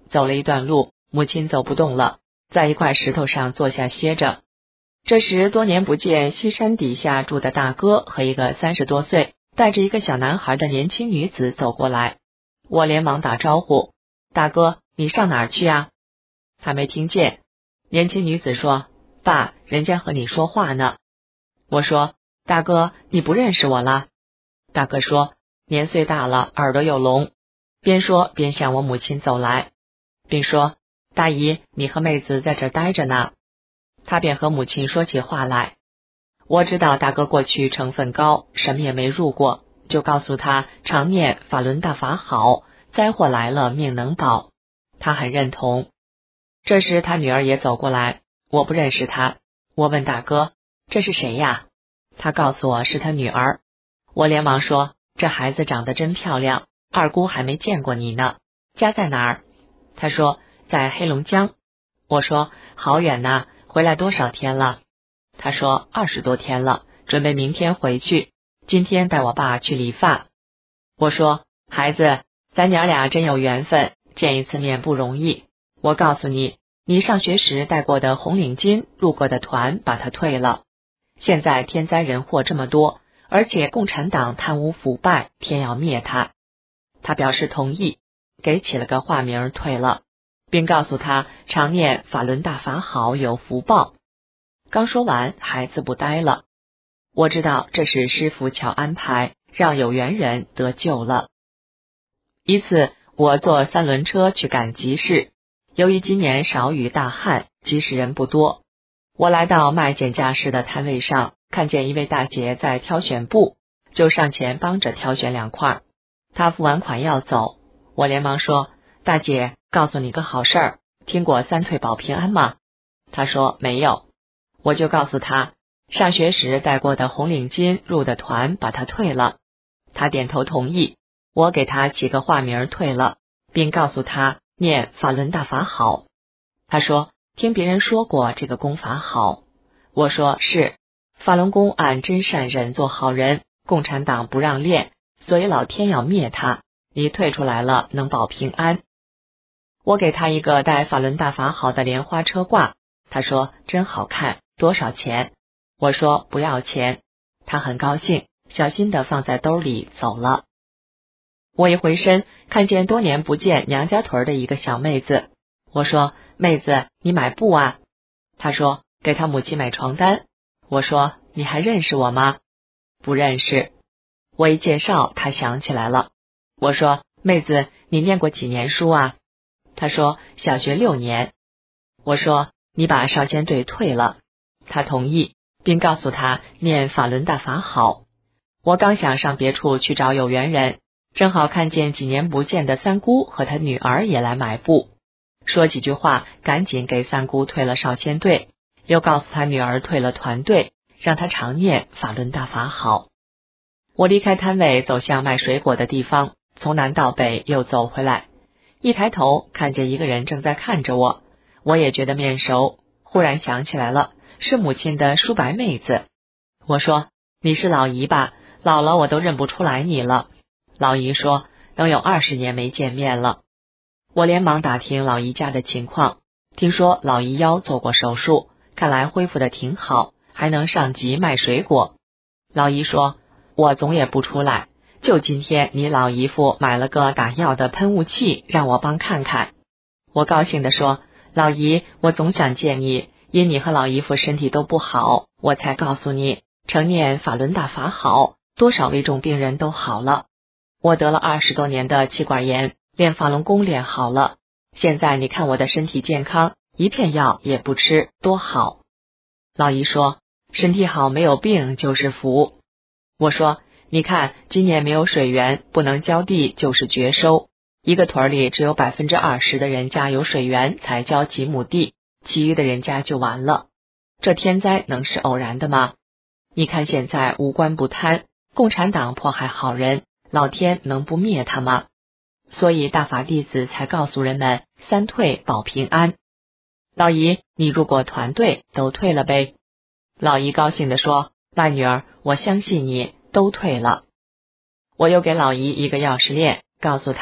走了一段路，母亲走不动了，在一块石头上坐下歇着。这时多年不见西山底下住的大哥和一个30多岁带着一个小男孩的年轻女子走过来，我连忙打招呼，大哥，你上哪儿去啊？他没听见。年轻女子说，爸，人家和你说话呢。我说，大哥，你不认识我了？大哥说，年岁大了，耳朵又聋，边说边向我母亲走来，并说，大姨，你和妹子在这儿待着呢。他便和母亲说起话来。我知道大哥过去成分高，什么也没入过，就告诉他常念法轮大法好，灾祸来了命能保。他很认同。这时他女儿也走过来，我不认识他。我问大哥，这是谁呀？他告诉我是他女儿。我连忙说，这孩子长得真漂亮，二姑还没见过你呢，家在哪儿？他说在黑龙江。我说好远呐，回来多少天了？他说20多天了，准备明天回去，今天带我爸去理发。我说，孩子，咱娘俩真有缘分，见一次面不容易。我告诉你，你上学时带过的红领巾入过的团把它退了，现在天灾人祸这么多，而且共产党贪污腐败，偏要灭他。他表示同意，给起了个化名退了，并告诉他常念法轮大法好，有福报。刚说完，孩子不呆了。我知道这是师父巧安排，让有缘人得救了。一次我坐3轮车去赶集市，由于今年少雨大旱，集市人不多。我来到卖减价市的摊位上，看见一位大姐在挑选布，就上前帮着挑选2块。她付完款要走，我连忙说，大姐，告诉你个好事儿，听过3退保平安吗？她说没有。我就告诉她，上学时带过的红领巾入的团把它退了。她点头同意，我给她起个化名退了，并告诉她念法轮大法好。她说听别人说过这个功法好。我说是，法轮功按真善忍做好人，共产党不让练，所以老天要灭他，你退出来了能保平安。我给他一个带法轮大法好的莲花车挂，他说真好看，多少钱？我说不要钱。他很高兴，小心地放在兜里走了。我一回身，看见多年不见娘家屯的一个小妹子。我说，妹子，你买布啊？她说给她母亲买床单。我说你还认识我吗？不认识。我一介绍，她想起来了。我说，妹子，你念过几年书啊？她说小学6年。我说你把少先队退了。她同意，并告诉她念法轮大法好。我刚想上别处去找有缘人，正好看见几年不见的三姑和她女儿也来买布，说几句话，赶紧给三姑退了少先队，又告诉她女儿退了团队，让她常念法轮大法好。我离开摊位，走向卖水果的地方，从南到北又走回来，一抬头看见一个人正在看着我，我也觉得面熟，忽然想起来了，是母亲的淑白妹子。我说，你是老姨吧？老了我都认不出来你了。老姨说，能有20年没见面了。我连忙打听老姨家的情况，听说老姨腰做过手术，看来恢复的挺好，还能上集卖水果。老姨说，我总也不出来，就今天你老姨夫买了个打药的喷雾器，让我帮看看。我高兴地说，老姨，我总想见你，因你和老姨夫身体都不好，我才告诉你，常念法轮大法好，多少危重病人都好了。我得了20多年的气管炎，练法轮功练好了，现在你看我的身体健康，一片药也不吃，多好。老姨说，身体好没有病就是福。我说，你看今年没有水源，不能浇地就是绝收，一个屯里只有20%的人家有水源才浇几亩地，其余的人家就完了。这天灾能是偶然的吗？你看现在无官不贪，共产党迫害好人，老天能不灭他吗？所以大法弟子才告诉人们3退保平安。老姨，你入过团队都退了呗？老姨高兴地说，外女儿，我相信你，都退了。我又给老姨一个钥匙链，告诉她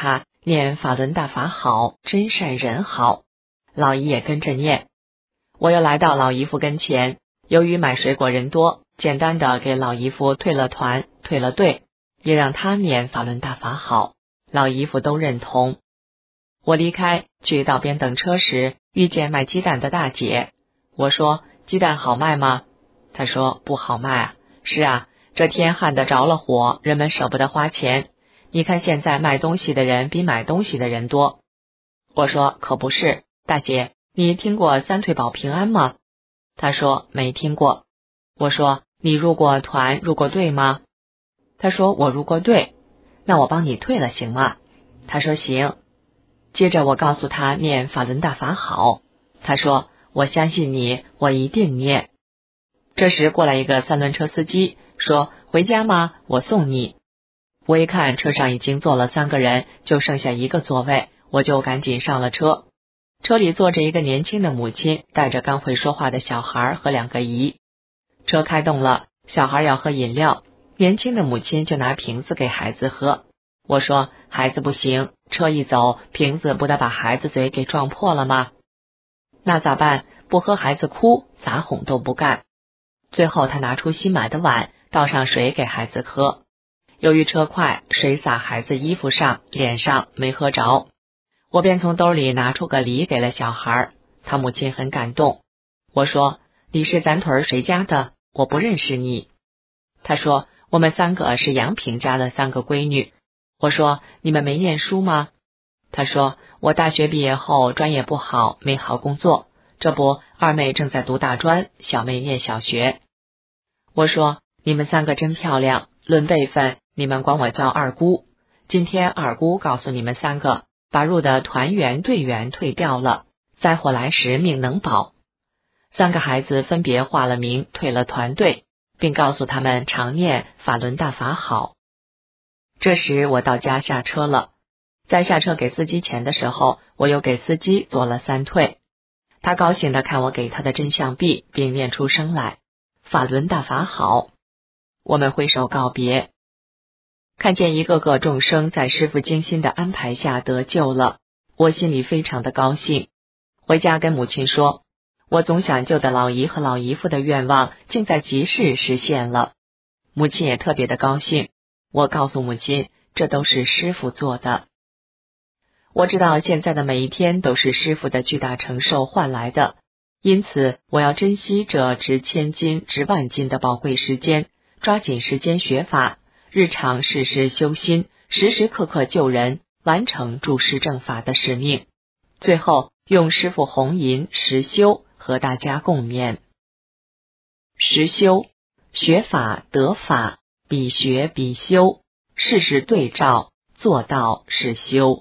念法轮大法好，真善人好。老姨也跟着念。我又来到老姨夫跟前，由于买水果人多，简单的给老姨夫退了团，退了队，也让他念法轮大法好。老姨夫都认同。我离开去道边等车时，遇见卖鸡蛋的大姐。我说：鸡蛋好卖吗？她说：不好卖啊。是啊，这天旱得着了火，人们舍不得花钱。你看现在卖东西的人比买东西的人多。我说：可不是，大姐，你听过三退保平安吗？她说：没听过。我说：你入过团入过队吗？她说：我入过队。那我帮你退了行吗？她说：行。接着我告诉她念法轮大法好。她说：我相信你，我一定念。这时过来一个三轮车司机，说：回家吗？我送你。我一看车上已经坐了3个人，就剩下1个座位，我就赶紧上了车。车里坐着一个年轻的母亲，带着刚会说话的小孩和2个姨。车开动了，小孩要喝饮料，年轻的母亲就拿瓶子给孩子喝。我说：孩子不行，车一走，瓶子不得把孩子嘴给撞破了吗？那咋办？不喝孩子哭，咋哄都不干。最后他拿出新买的碗，倒上水给孩子喝。由于车快，水洒孩子衣服上、脸上，没喝着。我便从兜里拿出个梨给了小孩，他母亲很感动。我说：你是咱屯谁家的？我不认识你。他说：我们3个是杨平家的3个闺女。我说：你们没念书吗？他说：我大学毕业后专业不好，没好工作，这不，二妹正在读大专，小妹念小学。我说：你们3个真漂亮，论辈分，你们管我叫二姑。今天二姑告诉你们3个，把入的团员队员退掉了，灾祸来时命能保。3个孩子分别化了名，退了团队，并告诉他们常念法轮大法好。这时我到家下车了，在下车给司机钱的时候，我又给司机做了3退。他高兴地看我给他的真相币，并念出声来：法轮大法好。我们挥手告别，看见一个个众生在师父精心的安排下得救了，我心里非常的高兴。回家跟母亲说，我总想救的老姨和老姨夫的愿望竟在即时实现了。母亲也特别的高兴。我告诉母亲，这都是师父做的。我知道现在的每一天都是师父的巨大承受换来的，因此我要珍惜这值千金、值万金的宝贵时间，抓紧时间学法，日常事事修心，时时刻刻救人，完成助师正法的使命。最后用师父弘吟实修和大家共勉。实修，学法得法，必学必修，事事对照，做到是修。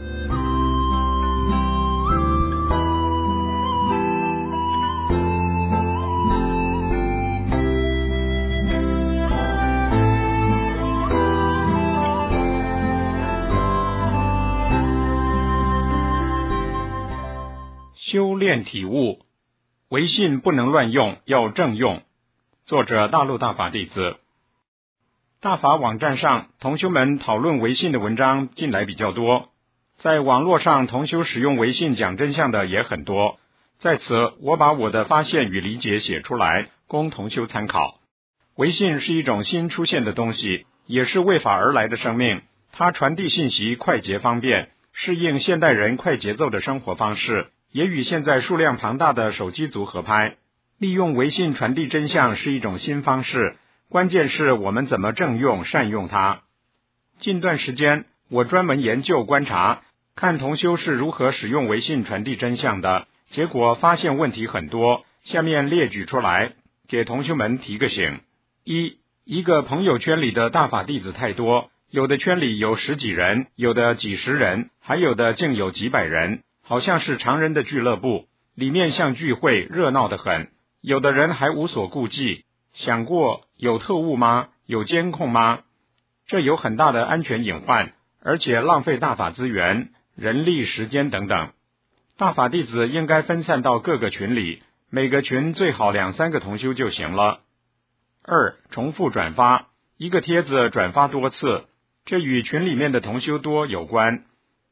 修炼体悟，唯信不能乱用，要正用。作者大陆大法弟子。大法网站上，同修们讨论唯信的文章近来比较多，在网络上同修使用唯信讲真相的也很多。在此，我把我的发现与理解写出来，供同修参考。唯信是一种新出现的东西，也是为法而来的生命，它传递信息快捷方便，适应现代人快节奏的生活方式，也与现在数量庞大的手机族合拍。利用唯信传递真相是一种新方式，关键是我们怎么正用善用它。近段时间，我专门研究观察，看同修是如何使用唯信传递真相的，结果发现问题很多，下面列举出来，给同修们提个醒。一个朋友圈里的大法弟子太多，有的圈里有10几人，有的几十人，还有的竟有几百人，好像是常人的俱乐部，里面像聚会，热闹得很。有的人还无所顾忌，想过有特务吗？有监控吗？这有很大的安全隐患，而且浪费大法资源、人力、时间等等。大法弟子应该分散到各个群里，每个群最好2、3个同修就行了。2、重复转发，一个帖子转发多次，这与群里面的同修多有关。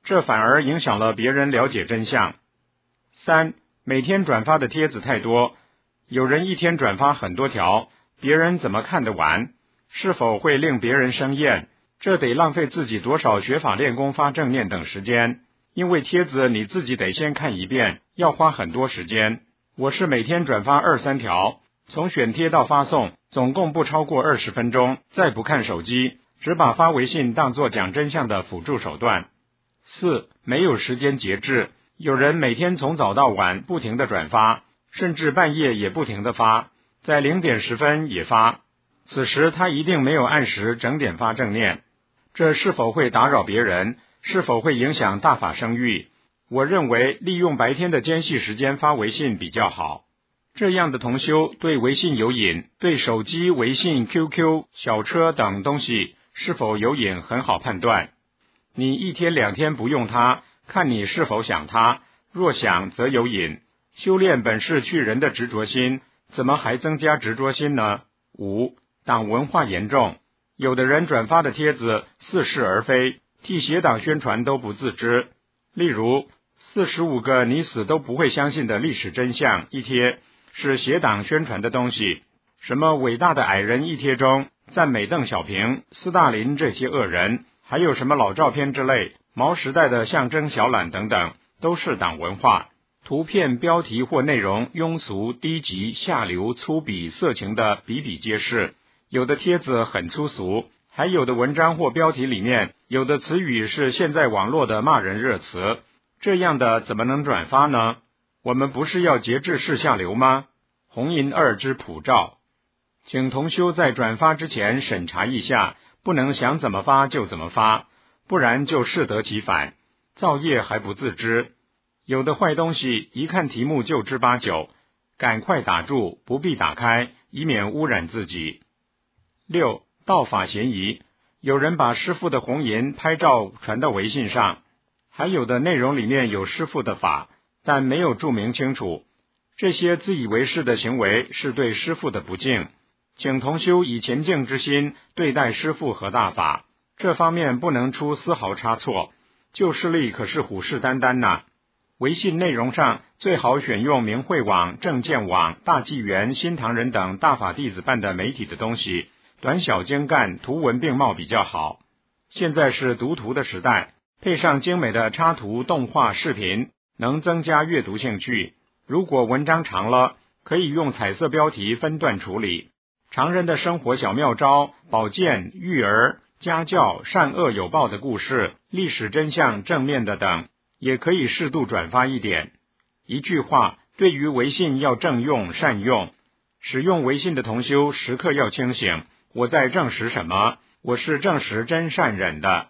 这反而影响了别人了解真相。3. 每天转发的帖子太多，有人一天转发很多条，别人怎么看得完？是否会令别人生厌？这得浪费自己多少学法练功发正念等时间，因为帖子你自己得先看一遍，要花很多时间。我是每天转发2-3条，从选贴到发送，总共不超过20分钟，再不看手机，只把发微信当作讲真相的辅助手段。4. 没有时间节制，有人每天从早到晚不停地转发，甚至半夜也不停地发，在0点10分也发，此时他一定没有按时整点发正念。这是否会打扰别人？是否会影响大法声誉？我认为利用白天的间隙时间发微信比较好。这样的同修对微信有瘾，对手机、微信、QQ、小车等东西是否有瘾很好判断。你1天2天不用它，看你是否想它，若想则有瘾。修炼本是去人的执着心，怎么还增加执着心呢？5. 党文化严重，有的人转发的帖子似是而非，替邪党宣传都不自知。例如45个你死都不会相信的历史真相一贴是邪党宣传的东西，什么伟大的矮人一贴中赞美邓小平、斯大林这些恶人，还有什么老照片之类，毛时代的象征小览等等，都是党文化。图片标题或内容庸俗、低级、下流、粗鄙、色情的比比皆是，有的帖子很粗俗，还有的文章或标题里面有的词语是现在网络的骂人热词，这样的怎么能转发呢？我们不是要节制式下流吗？红银2之普照，请同修在转发之前审查一下，不能想怎么发就怎么发，不然就适得其反，造业还不自知。有的坏东西一看题目就知8九，赶快打住，不必打开，以免污染自己。6. 盗法嫌疑，有人把师父的红银拍照传到微信上，还有的内容里面有师父的法，但没有注明清楚，这些自以为是的行为是对师父的不敬，请同修以虔敬之心对待师父和大法，这方面不能出丝毫差错，旧势力可是虎视眈眈呐。微信内容上最好选用明慧网、正见网、大纪元、新唐人等大法弟子办的媒体的东西，短小精干，图文并茂比较好。现在是读图的时代，配上精美的插图、动画、视频，能增加阅读兴趣。如果文章长了，可以用彩色标题分段处理。常人的生活小妙招、保健、育儿、家教、善恶有报的故事、历史真相、正面的等，也可以适度转发一点。一句话，对于微信要正用善用，使用微信的同修时刻要清醒，我在证实什么？我是证实真善忍的。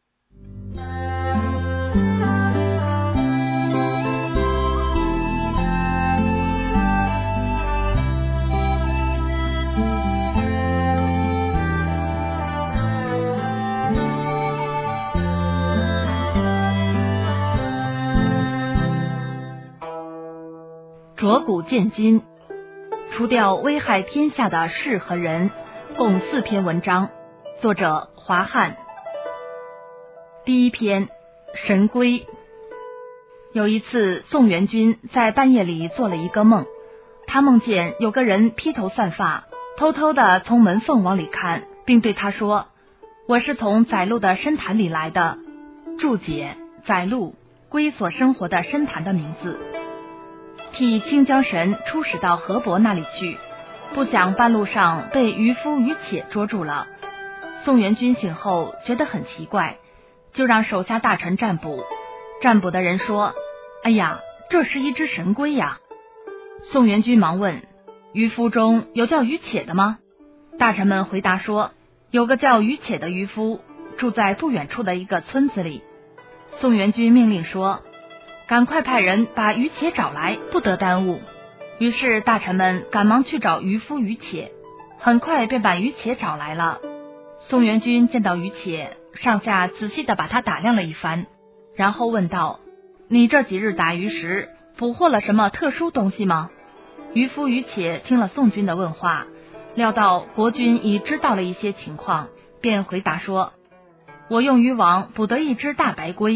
着古见今，除掉危害天下的事和人，共4篇文章，作者华汉。第1篇，神龟。有一次，宋元君在半夜里做了一个梦，他梦见有个人披头散发，偷偷地从门缝往里看，并对他说：“我是从宰路的深潭里来的。”注解：宰路，龟所生活的深潭的名字。替青江神出使到河伯那里去，不想半路上被渔夫渔且捉住了。宋元君醒后觉得很奇怪，就让手下大臣占卜。占卜的人说：“哎呀，这是一只神龟呀！”宋元君忙问：“渔夫中有叫渔且的吗？”大臣们回答说：“有个叫渔且的渔夫，住在不远处的一个村子里。”宋元君命令说：“赶快派人把渔且找来，不得耽误。”于是大臣们赶忙去找渔夫渔且，很快便把渔且找来了。宋元君见到渔且，上下仔细地把他打量了一番，然后问道：“你这几日打鱼时捕获了什么特殊东西吗？”渔夫渔且听了宋军的问话，料到国君已知道了一些情况，便回答说：“我用渔网捕得一只大白龟，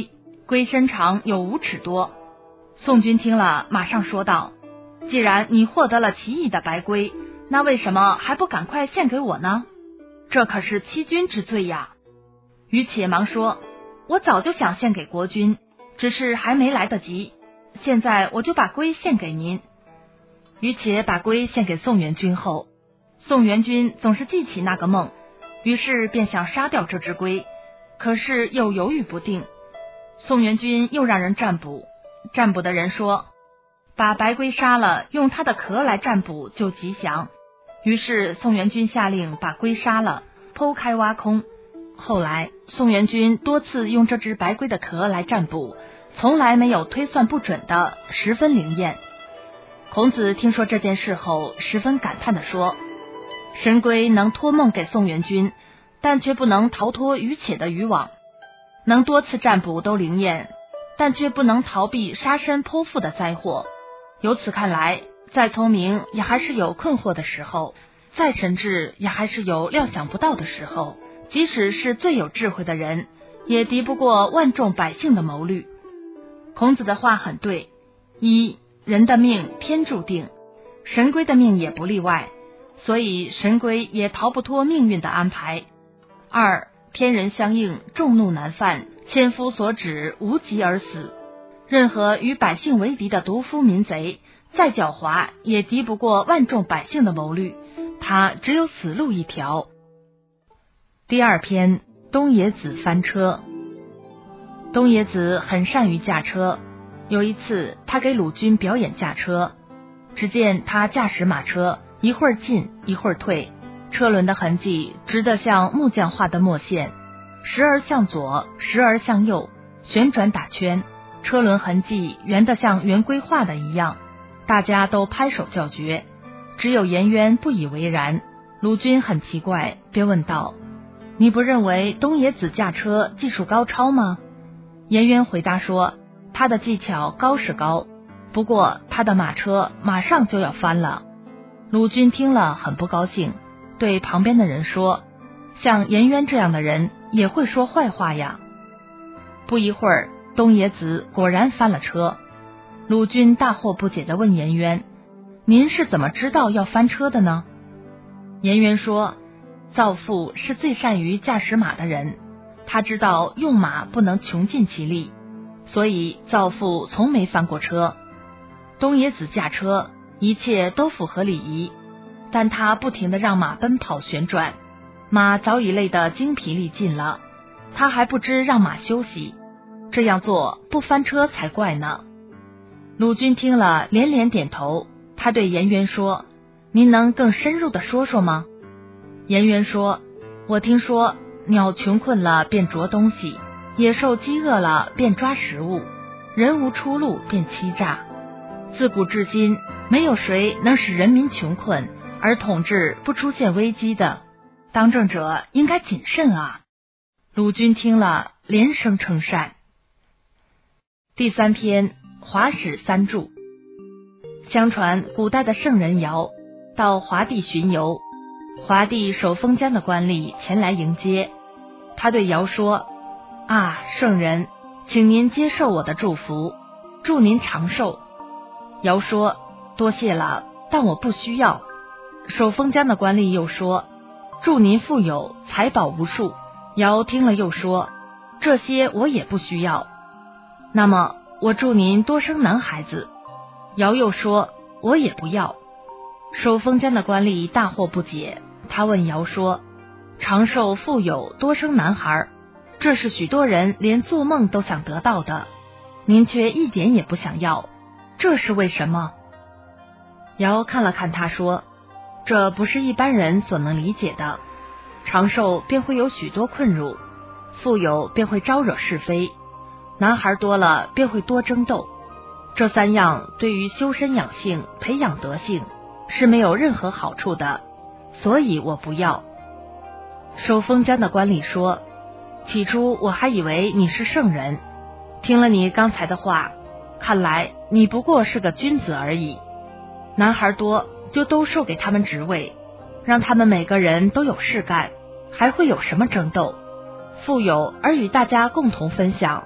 龟身长有5尺多。宋军听了，马上说道：既然你获得了奇异的白龟，那为什么还不赶快献给我呢？这可是欺君之罪呀！于且忙说：我早就想献给国君，只是还没来得及，现在我就把龟献给您。于且把龟献给宋元君后，宋元君总是记起那个梦，于是便想杀掉这只龟，可是又犹豫不定。宋元君又让人占卜，占卜的人说，把白龟杀了，用它的壳来占卜就吉祥。于是宋元君下令把龟杀了，剖开挖空。后来宋元君多次用这只白龟的壳来占卜，从来没有推算不准的，十分灵验。孔子听说这件事后，十分感叹地说，神龟能托梦给宋元君，但却不能逃脱于且的渔网，能多次占卜都灵验，但却不能逃避杀身剖腹的灾祸。由此看来，再聪明也还是有困惑的时候，再神智也还是有料想不到的时候，即使是最有智慧的人，也敌不过万众百姓的谋虑。孔子的话很对，一，人的命天注定，神龟的命也不例外，所以神龟也逃不脱命运的安排。二，天人相应，众怒难犯，千夫所指，无疾而死。任何与百姓为敌的毒夫民贼，再狡猾也敌不过万众百姓的谋虑，他只有死路一条。第2篇，东野子翻车。东野子很善于驾车，有一次他给鲁军表演驾车，只见他驾驶马车，一会儿进一会儿退，车轮的痕迹直得像木匠画的墨线，时而向左时而向右旋转打圈，车轮痕迹圆得像圆规画的一样，大家都拍手叫绝，只有颜渊不以为然。鲁军很奇怪，便问道，你不认为东野子驾车技术高超吗？颜渊回答说，他的技巧高是高，不过他的马车马上就要翻了。鲁军听了很不高兴，对旁边的人说，像颜渊这样的人也会说坏话呀。不一会儿，东野子果然翻了车。鲁军大惑不解地问颜渊，您是怎么知道要翻车的呢？颜渊说，造父是最善于驾驶马的人，他知道用马不能穷尽其力，所以造父从没翻过车。东野子驾车一切都符合礼仪，但他不停地让马奔跑旋转，马早已累得精疲力尽了，他还不知让马休息，这样做不翻车才怪呢。鲁军听了连连点头，他对颜渊说，您能更深入地说说吗？颜渊说，我听说鸟穷困了便啄东西，野兽饥饿了便抓食物，人无出路便欺诈。自古至今，没有谁能使人民穷困而统治不出现危机的，当政者应该谨慎啊。鲁军听了连声称善。第3篇，华史三柱。相传古代的圣人尧到华地巡游，华地守封疆的官吏前来迎接，他对尧说，啊，圣人，请您接受我的祝福，祝您长寿。尧说，多谢了，但我不需要。守封疆的官吏又说，祝您富有，财宝无数。尧听了又说，这些我也不需要。那么我祝您多生男孩子。尧又说，我也不要。守封疆的官吏大惑不解，他问尧说，长寿富有多生男孩，这是许多人连做梦都想得到的，您却一点也不想要，这是为什么？尧看了看他说，这不是一般人所能理解的，长寿便会有许多困辱，富有便会招惹是非，男孩多了便会多争斗，这3样对于修身养性、培养德性是没有任何好处的，所以我不要。守封疆的官吏说，起初我还以为你是圣人，听了你刚才的话，看来你不过是个君子而已。男孩多就都授给他们职位，让他们每个人都有事干，还会有什么争斗？富有而与大家共同分享，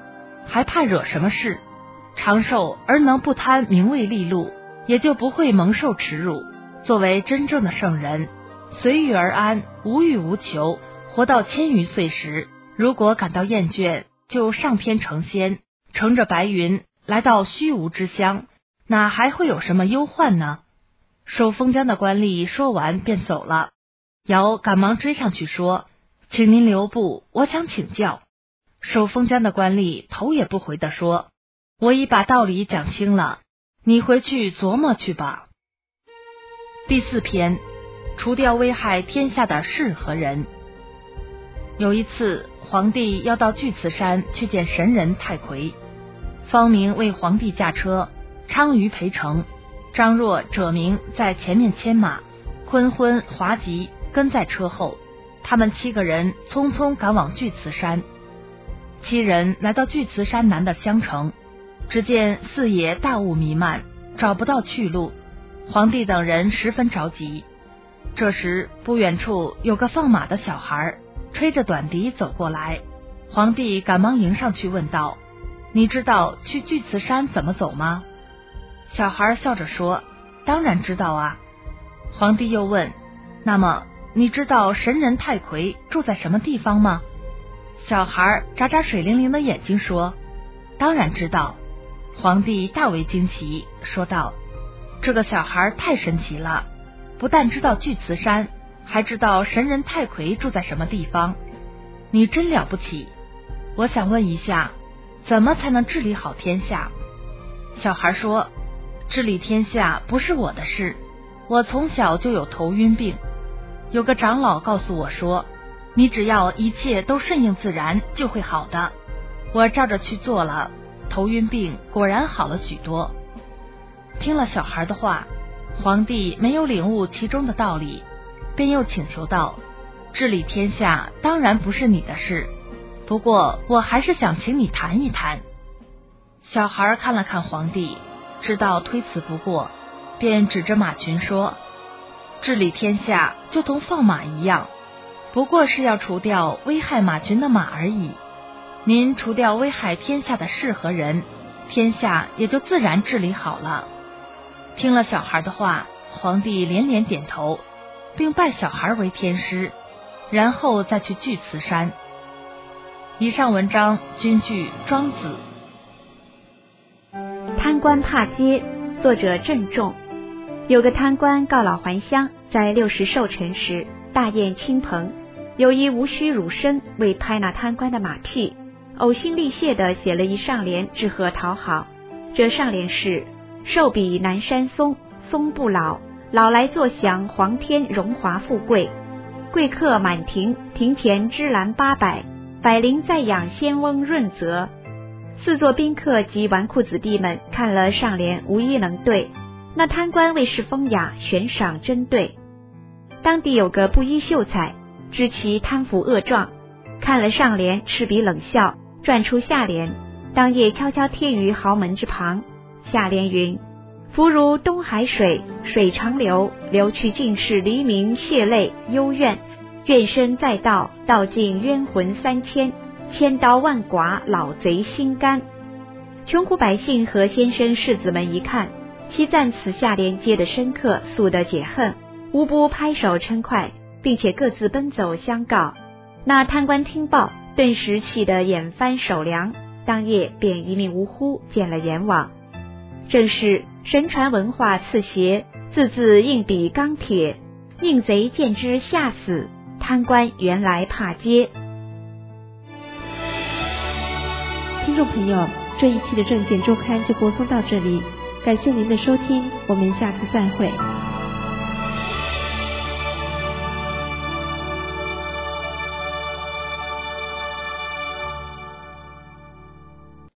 还怕惹什么事？长寿而能不贪名位利禄，也就不会蒙受耻辱。作为真正的圣人，随遇而安，无欲无求，活到千余岁时，如果感到厌倦，就上天成仙，乘着白云来到虚无之乡，哪还会有什么忧患呢？守封疆的官吏说完便走了。尧赶忙追上去说：“请您留步，我想请教。”守封疆的官吏头也不回地说：“我已把道理讲清了，你回去琢磨去吧。”第4篇，除掉危害天下的事和人。有一次，皇帝要到巨慈山去见神人太魁，方明为皇帝驾车，昌谀陪乘，张若、者明在前面牵马，坤昏、华吉跟在车后。他们7个人匆匆赶往巨慈山。7人来到巨慈山南的襄城，只见四野大雾弥漫，找不到去路。皇帝等人十分着急。这时不远处有个放马的小孩吹着短笛走过来，皇帝赶忙迎上去问道：“你知道去巨慈山怎么走吗？”小孩笑着说：“当然知道啊。”皇帝又问：“那么你知道神人太魁住在什么地方吗？”小孩眨眨水灵灵的眼睛说：“当然知道。”皇帝大为惊奇，说道：“这个小孩太神奇了，不但知道巨慈山，还知道神人太魁住在什么地方。你真了不起！我想问一下，怎么才能治理好天下？”小孩说：“治理天下不是我的事，我从小就有头晕病。有个长老告诉我说，你只要一切都顺应自然，就会好的。我照着去做了，头晕病果然好了许多。”听了小孩的话，皇帝没有领悟其中的道理，便又请求道：“治理天下当然不是你的事，不过我还是想请你谈一谈。”小孩看了看皇帝，知道推辞不过，便指着马群说：“治理天下就同放马一样，不过是要除掉危害马群的马而已。您除掉危害天下的事和人，天下也就自然治理好了。”听了小孩的话，皇帝连连点头，并拜小孩为天师，然后再去巨慈山。以上文章均据庄子。 贪官怕街，作者郑重。有个贪官告老还乡，在60寿辰时大宴亲朋，有一无须儒生为拍那贪官的马屁，呕心沥血地写了一上联致贺讨好。这上联是：寿比南山松，松不老，老来坐享皇天荣华富贵。贵客满庭，庭前芝兰800，百灵在养仙翁润泽。4座宾客及纨绔子弟们看了上联，无一能对。那贪官为是风雅，悬赏针对。当地有个布衣秀才，知其贪腐恶状，看了上联，斥鼻冷笑，撰出下联，当夜悄悄贴于豪门之旁。下联云：福如东海水，水长流，流去尽是黎民血泪幽怨，怨声载道，道尽冤魂3000，千刀万剐，老贼心肝。穷苦百姓和先生士子们一看，其赞此下联接得深刻，速得解恨，无不拍手称快，并且各自奔走相告。那贪官听报，顿时气得眼翻手凉，当夜便一命呜呼，见了阎王。正是神传文化刺邪，字字硬比钢铁，宁贼见之吓死，贪官原来怕街。 听众朋友，这一期的政见周刊就播送到这里，感谢您的收听，我们下次再会。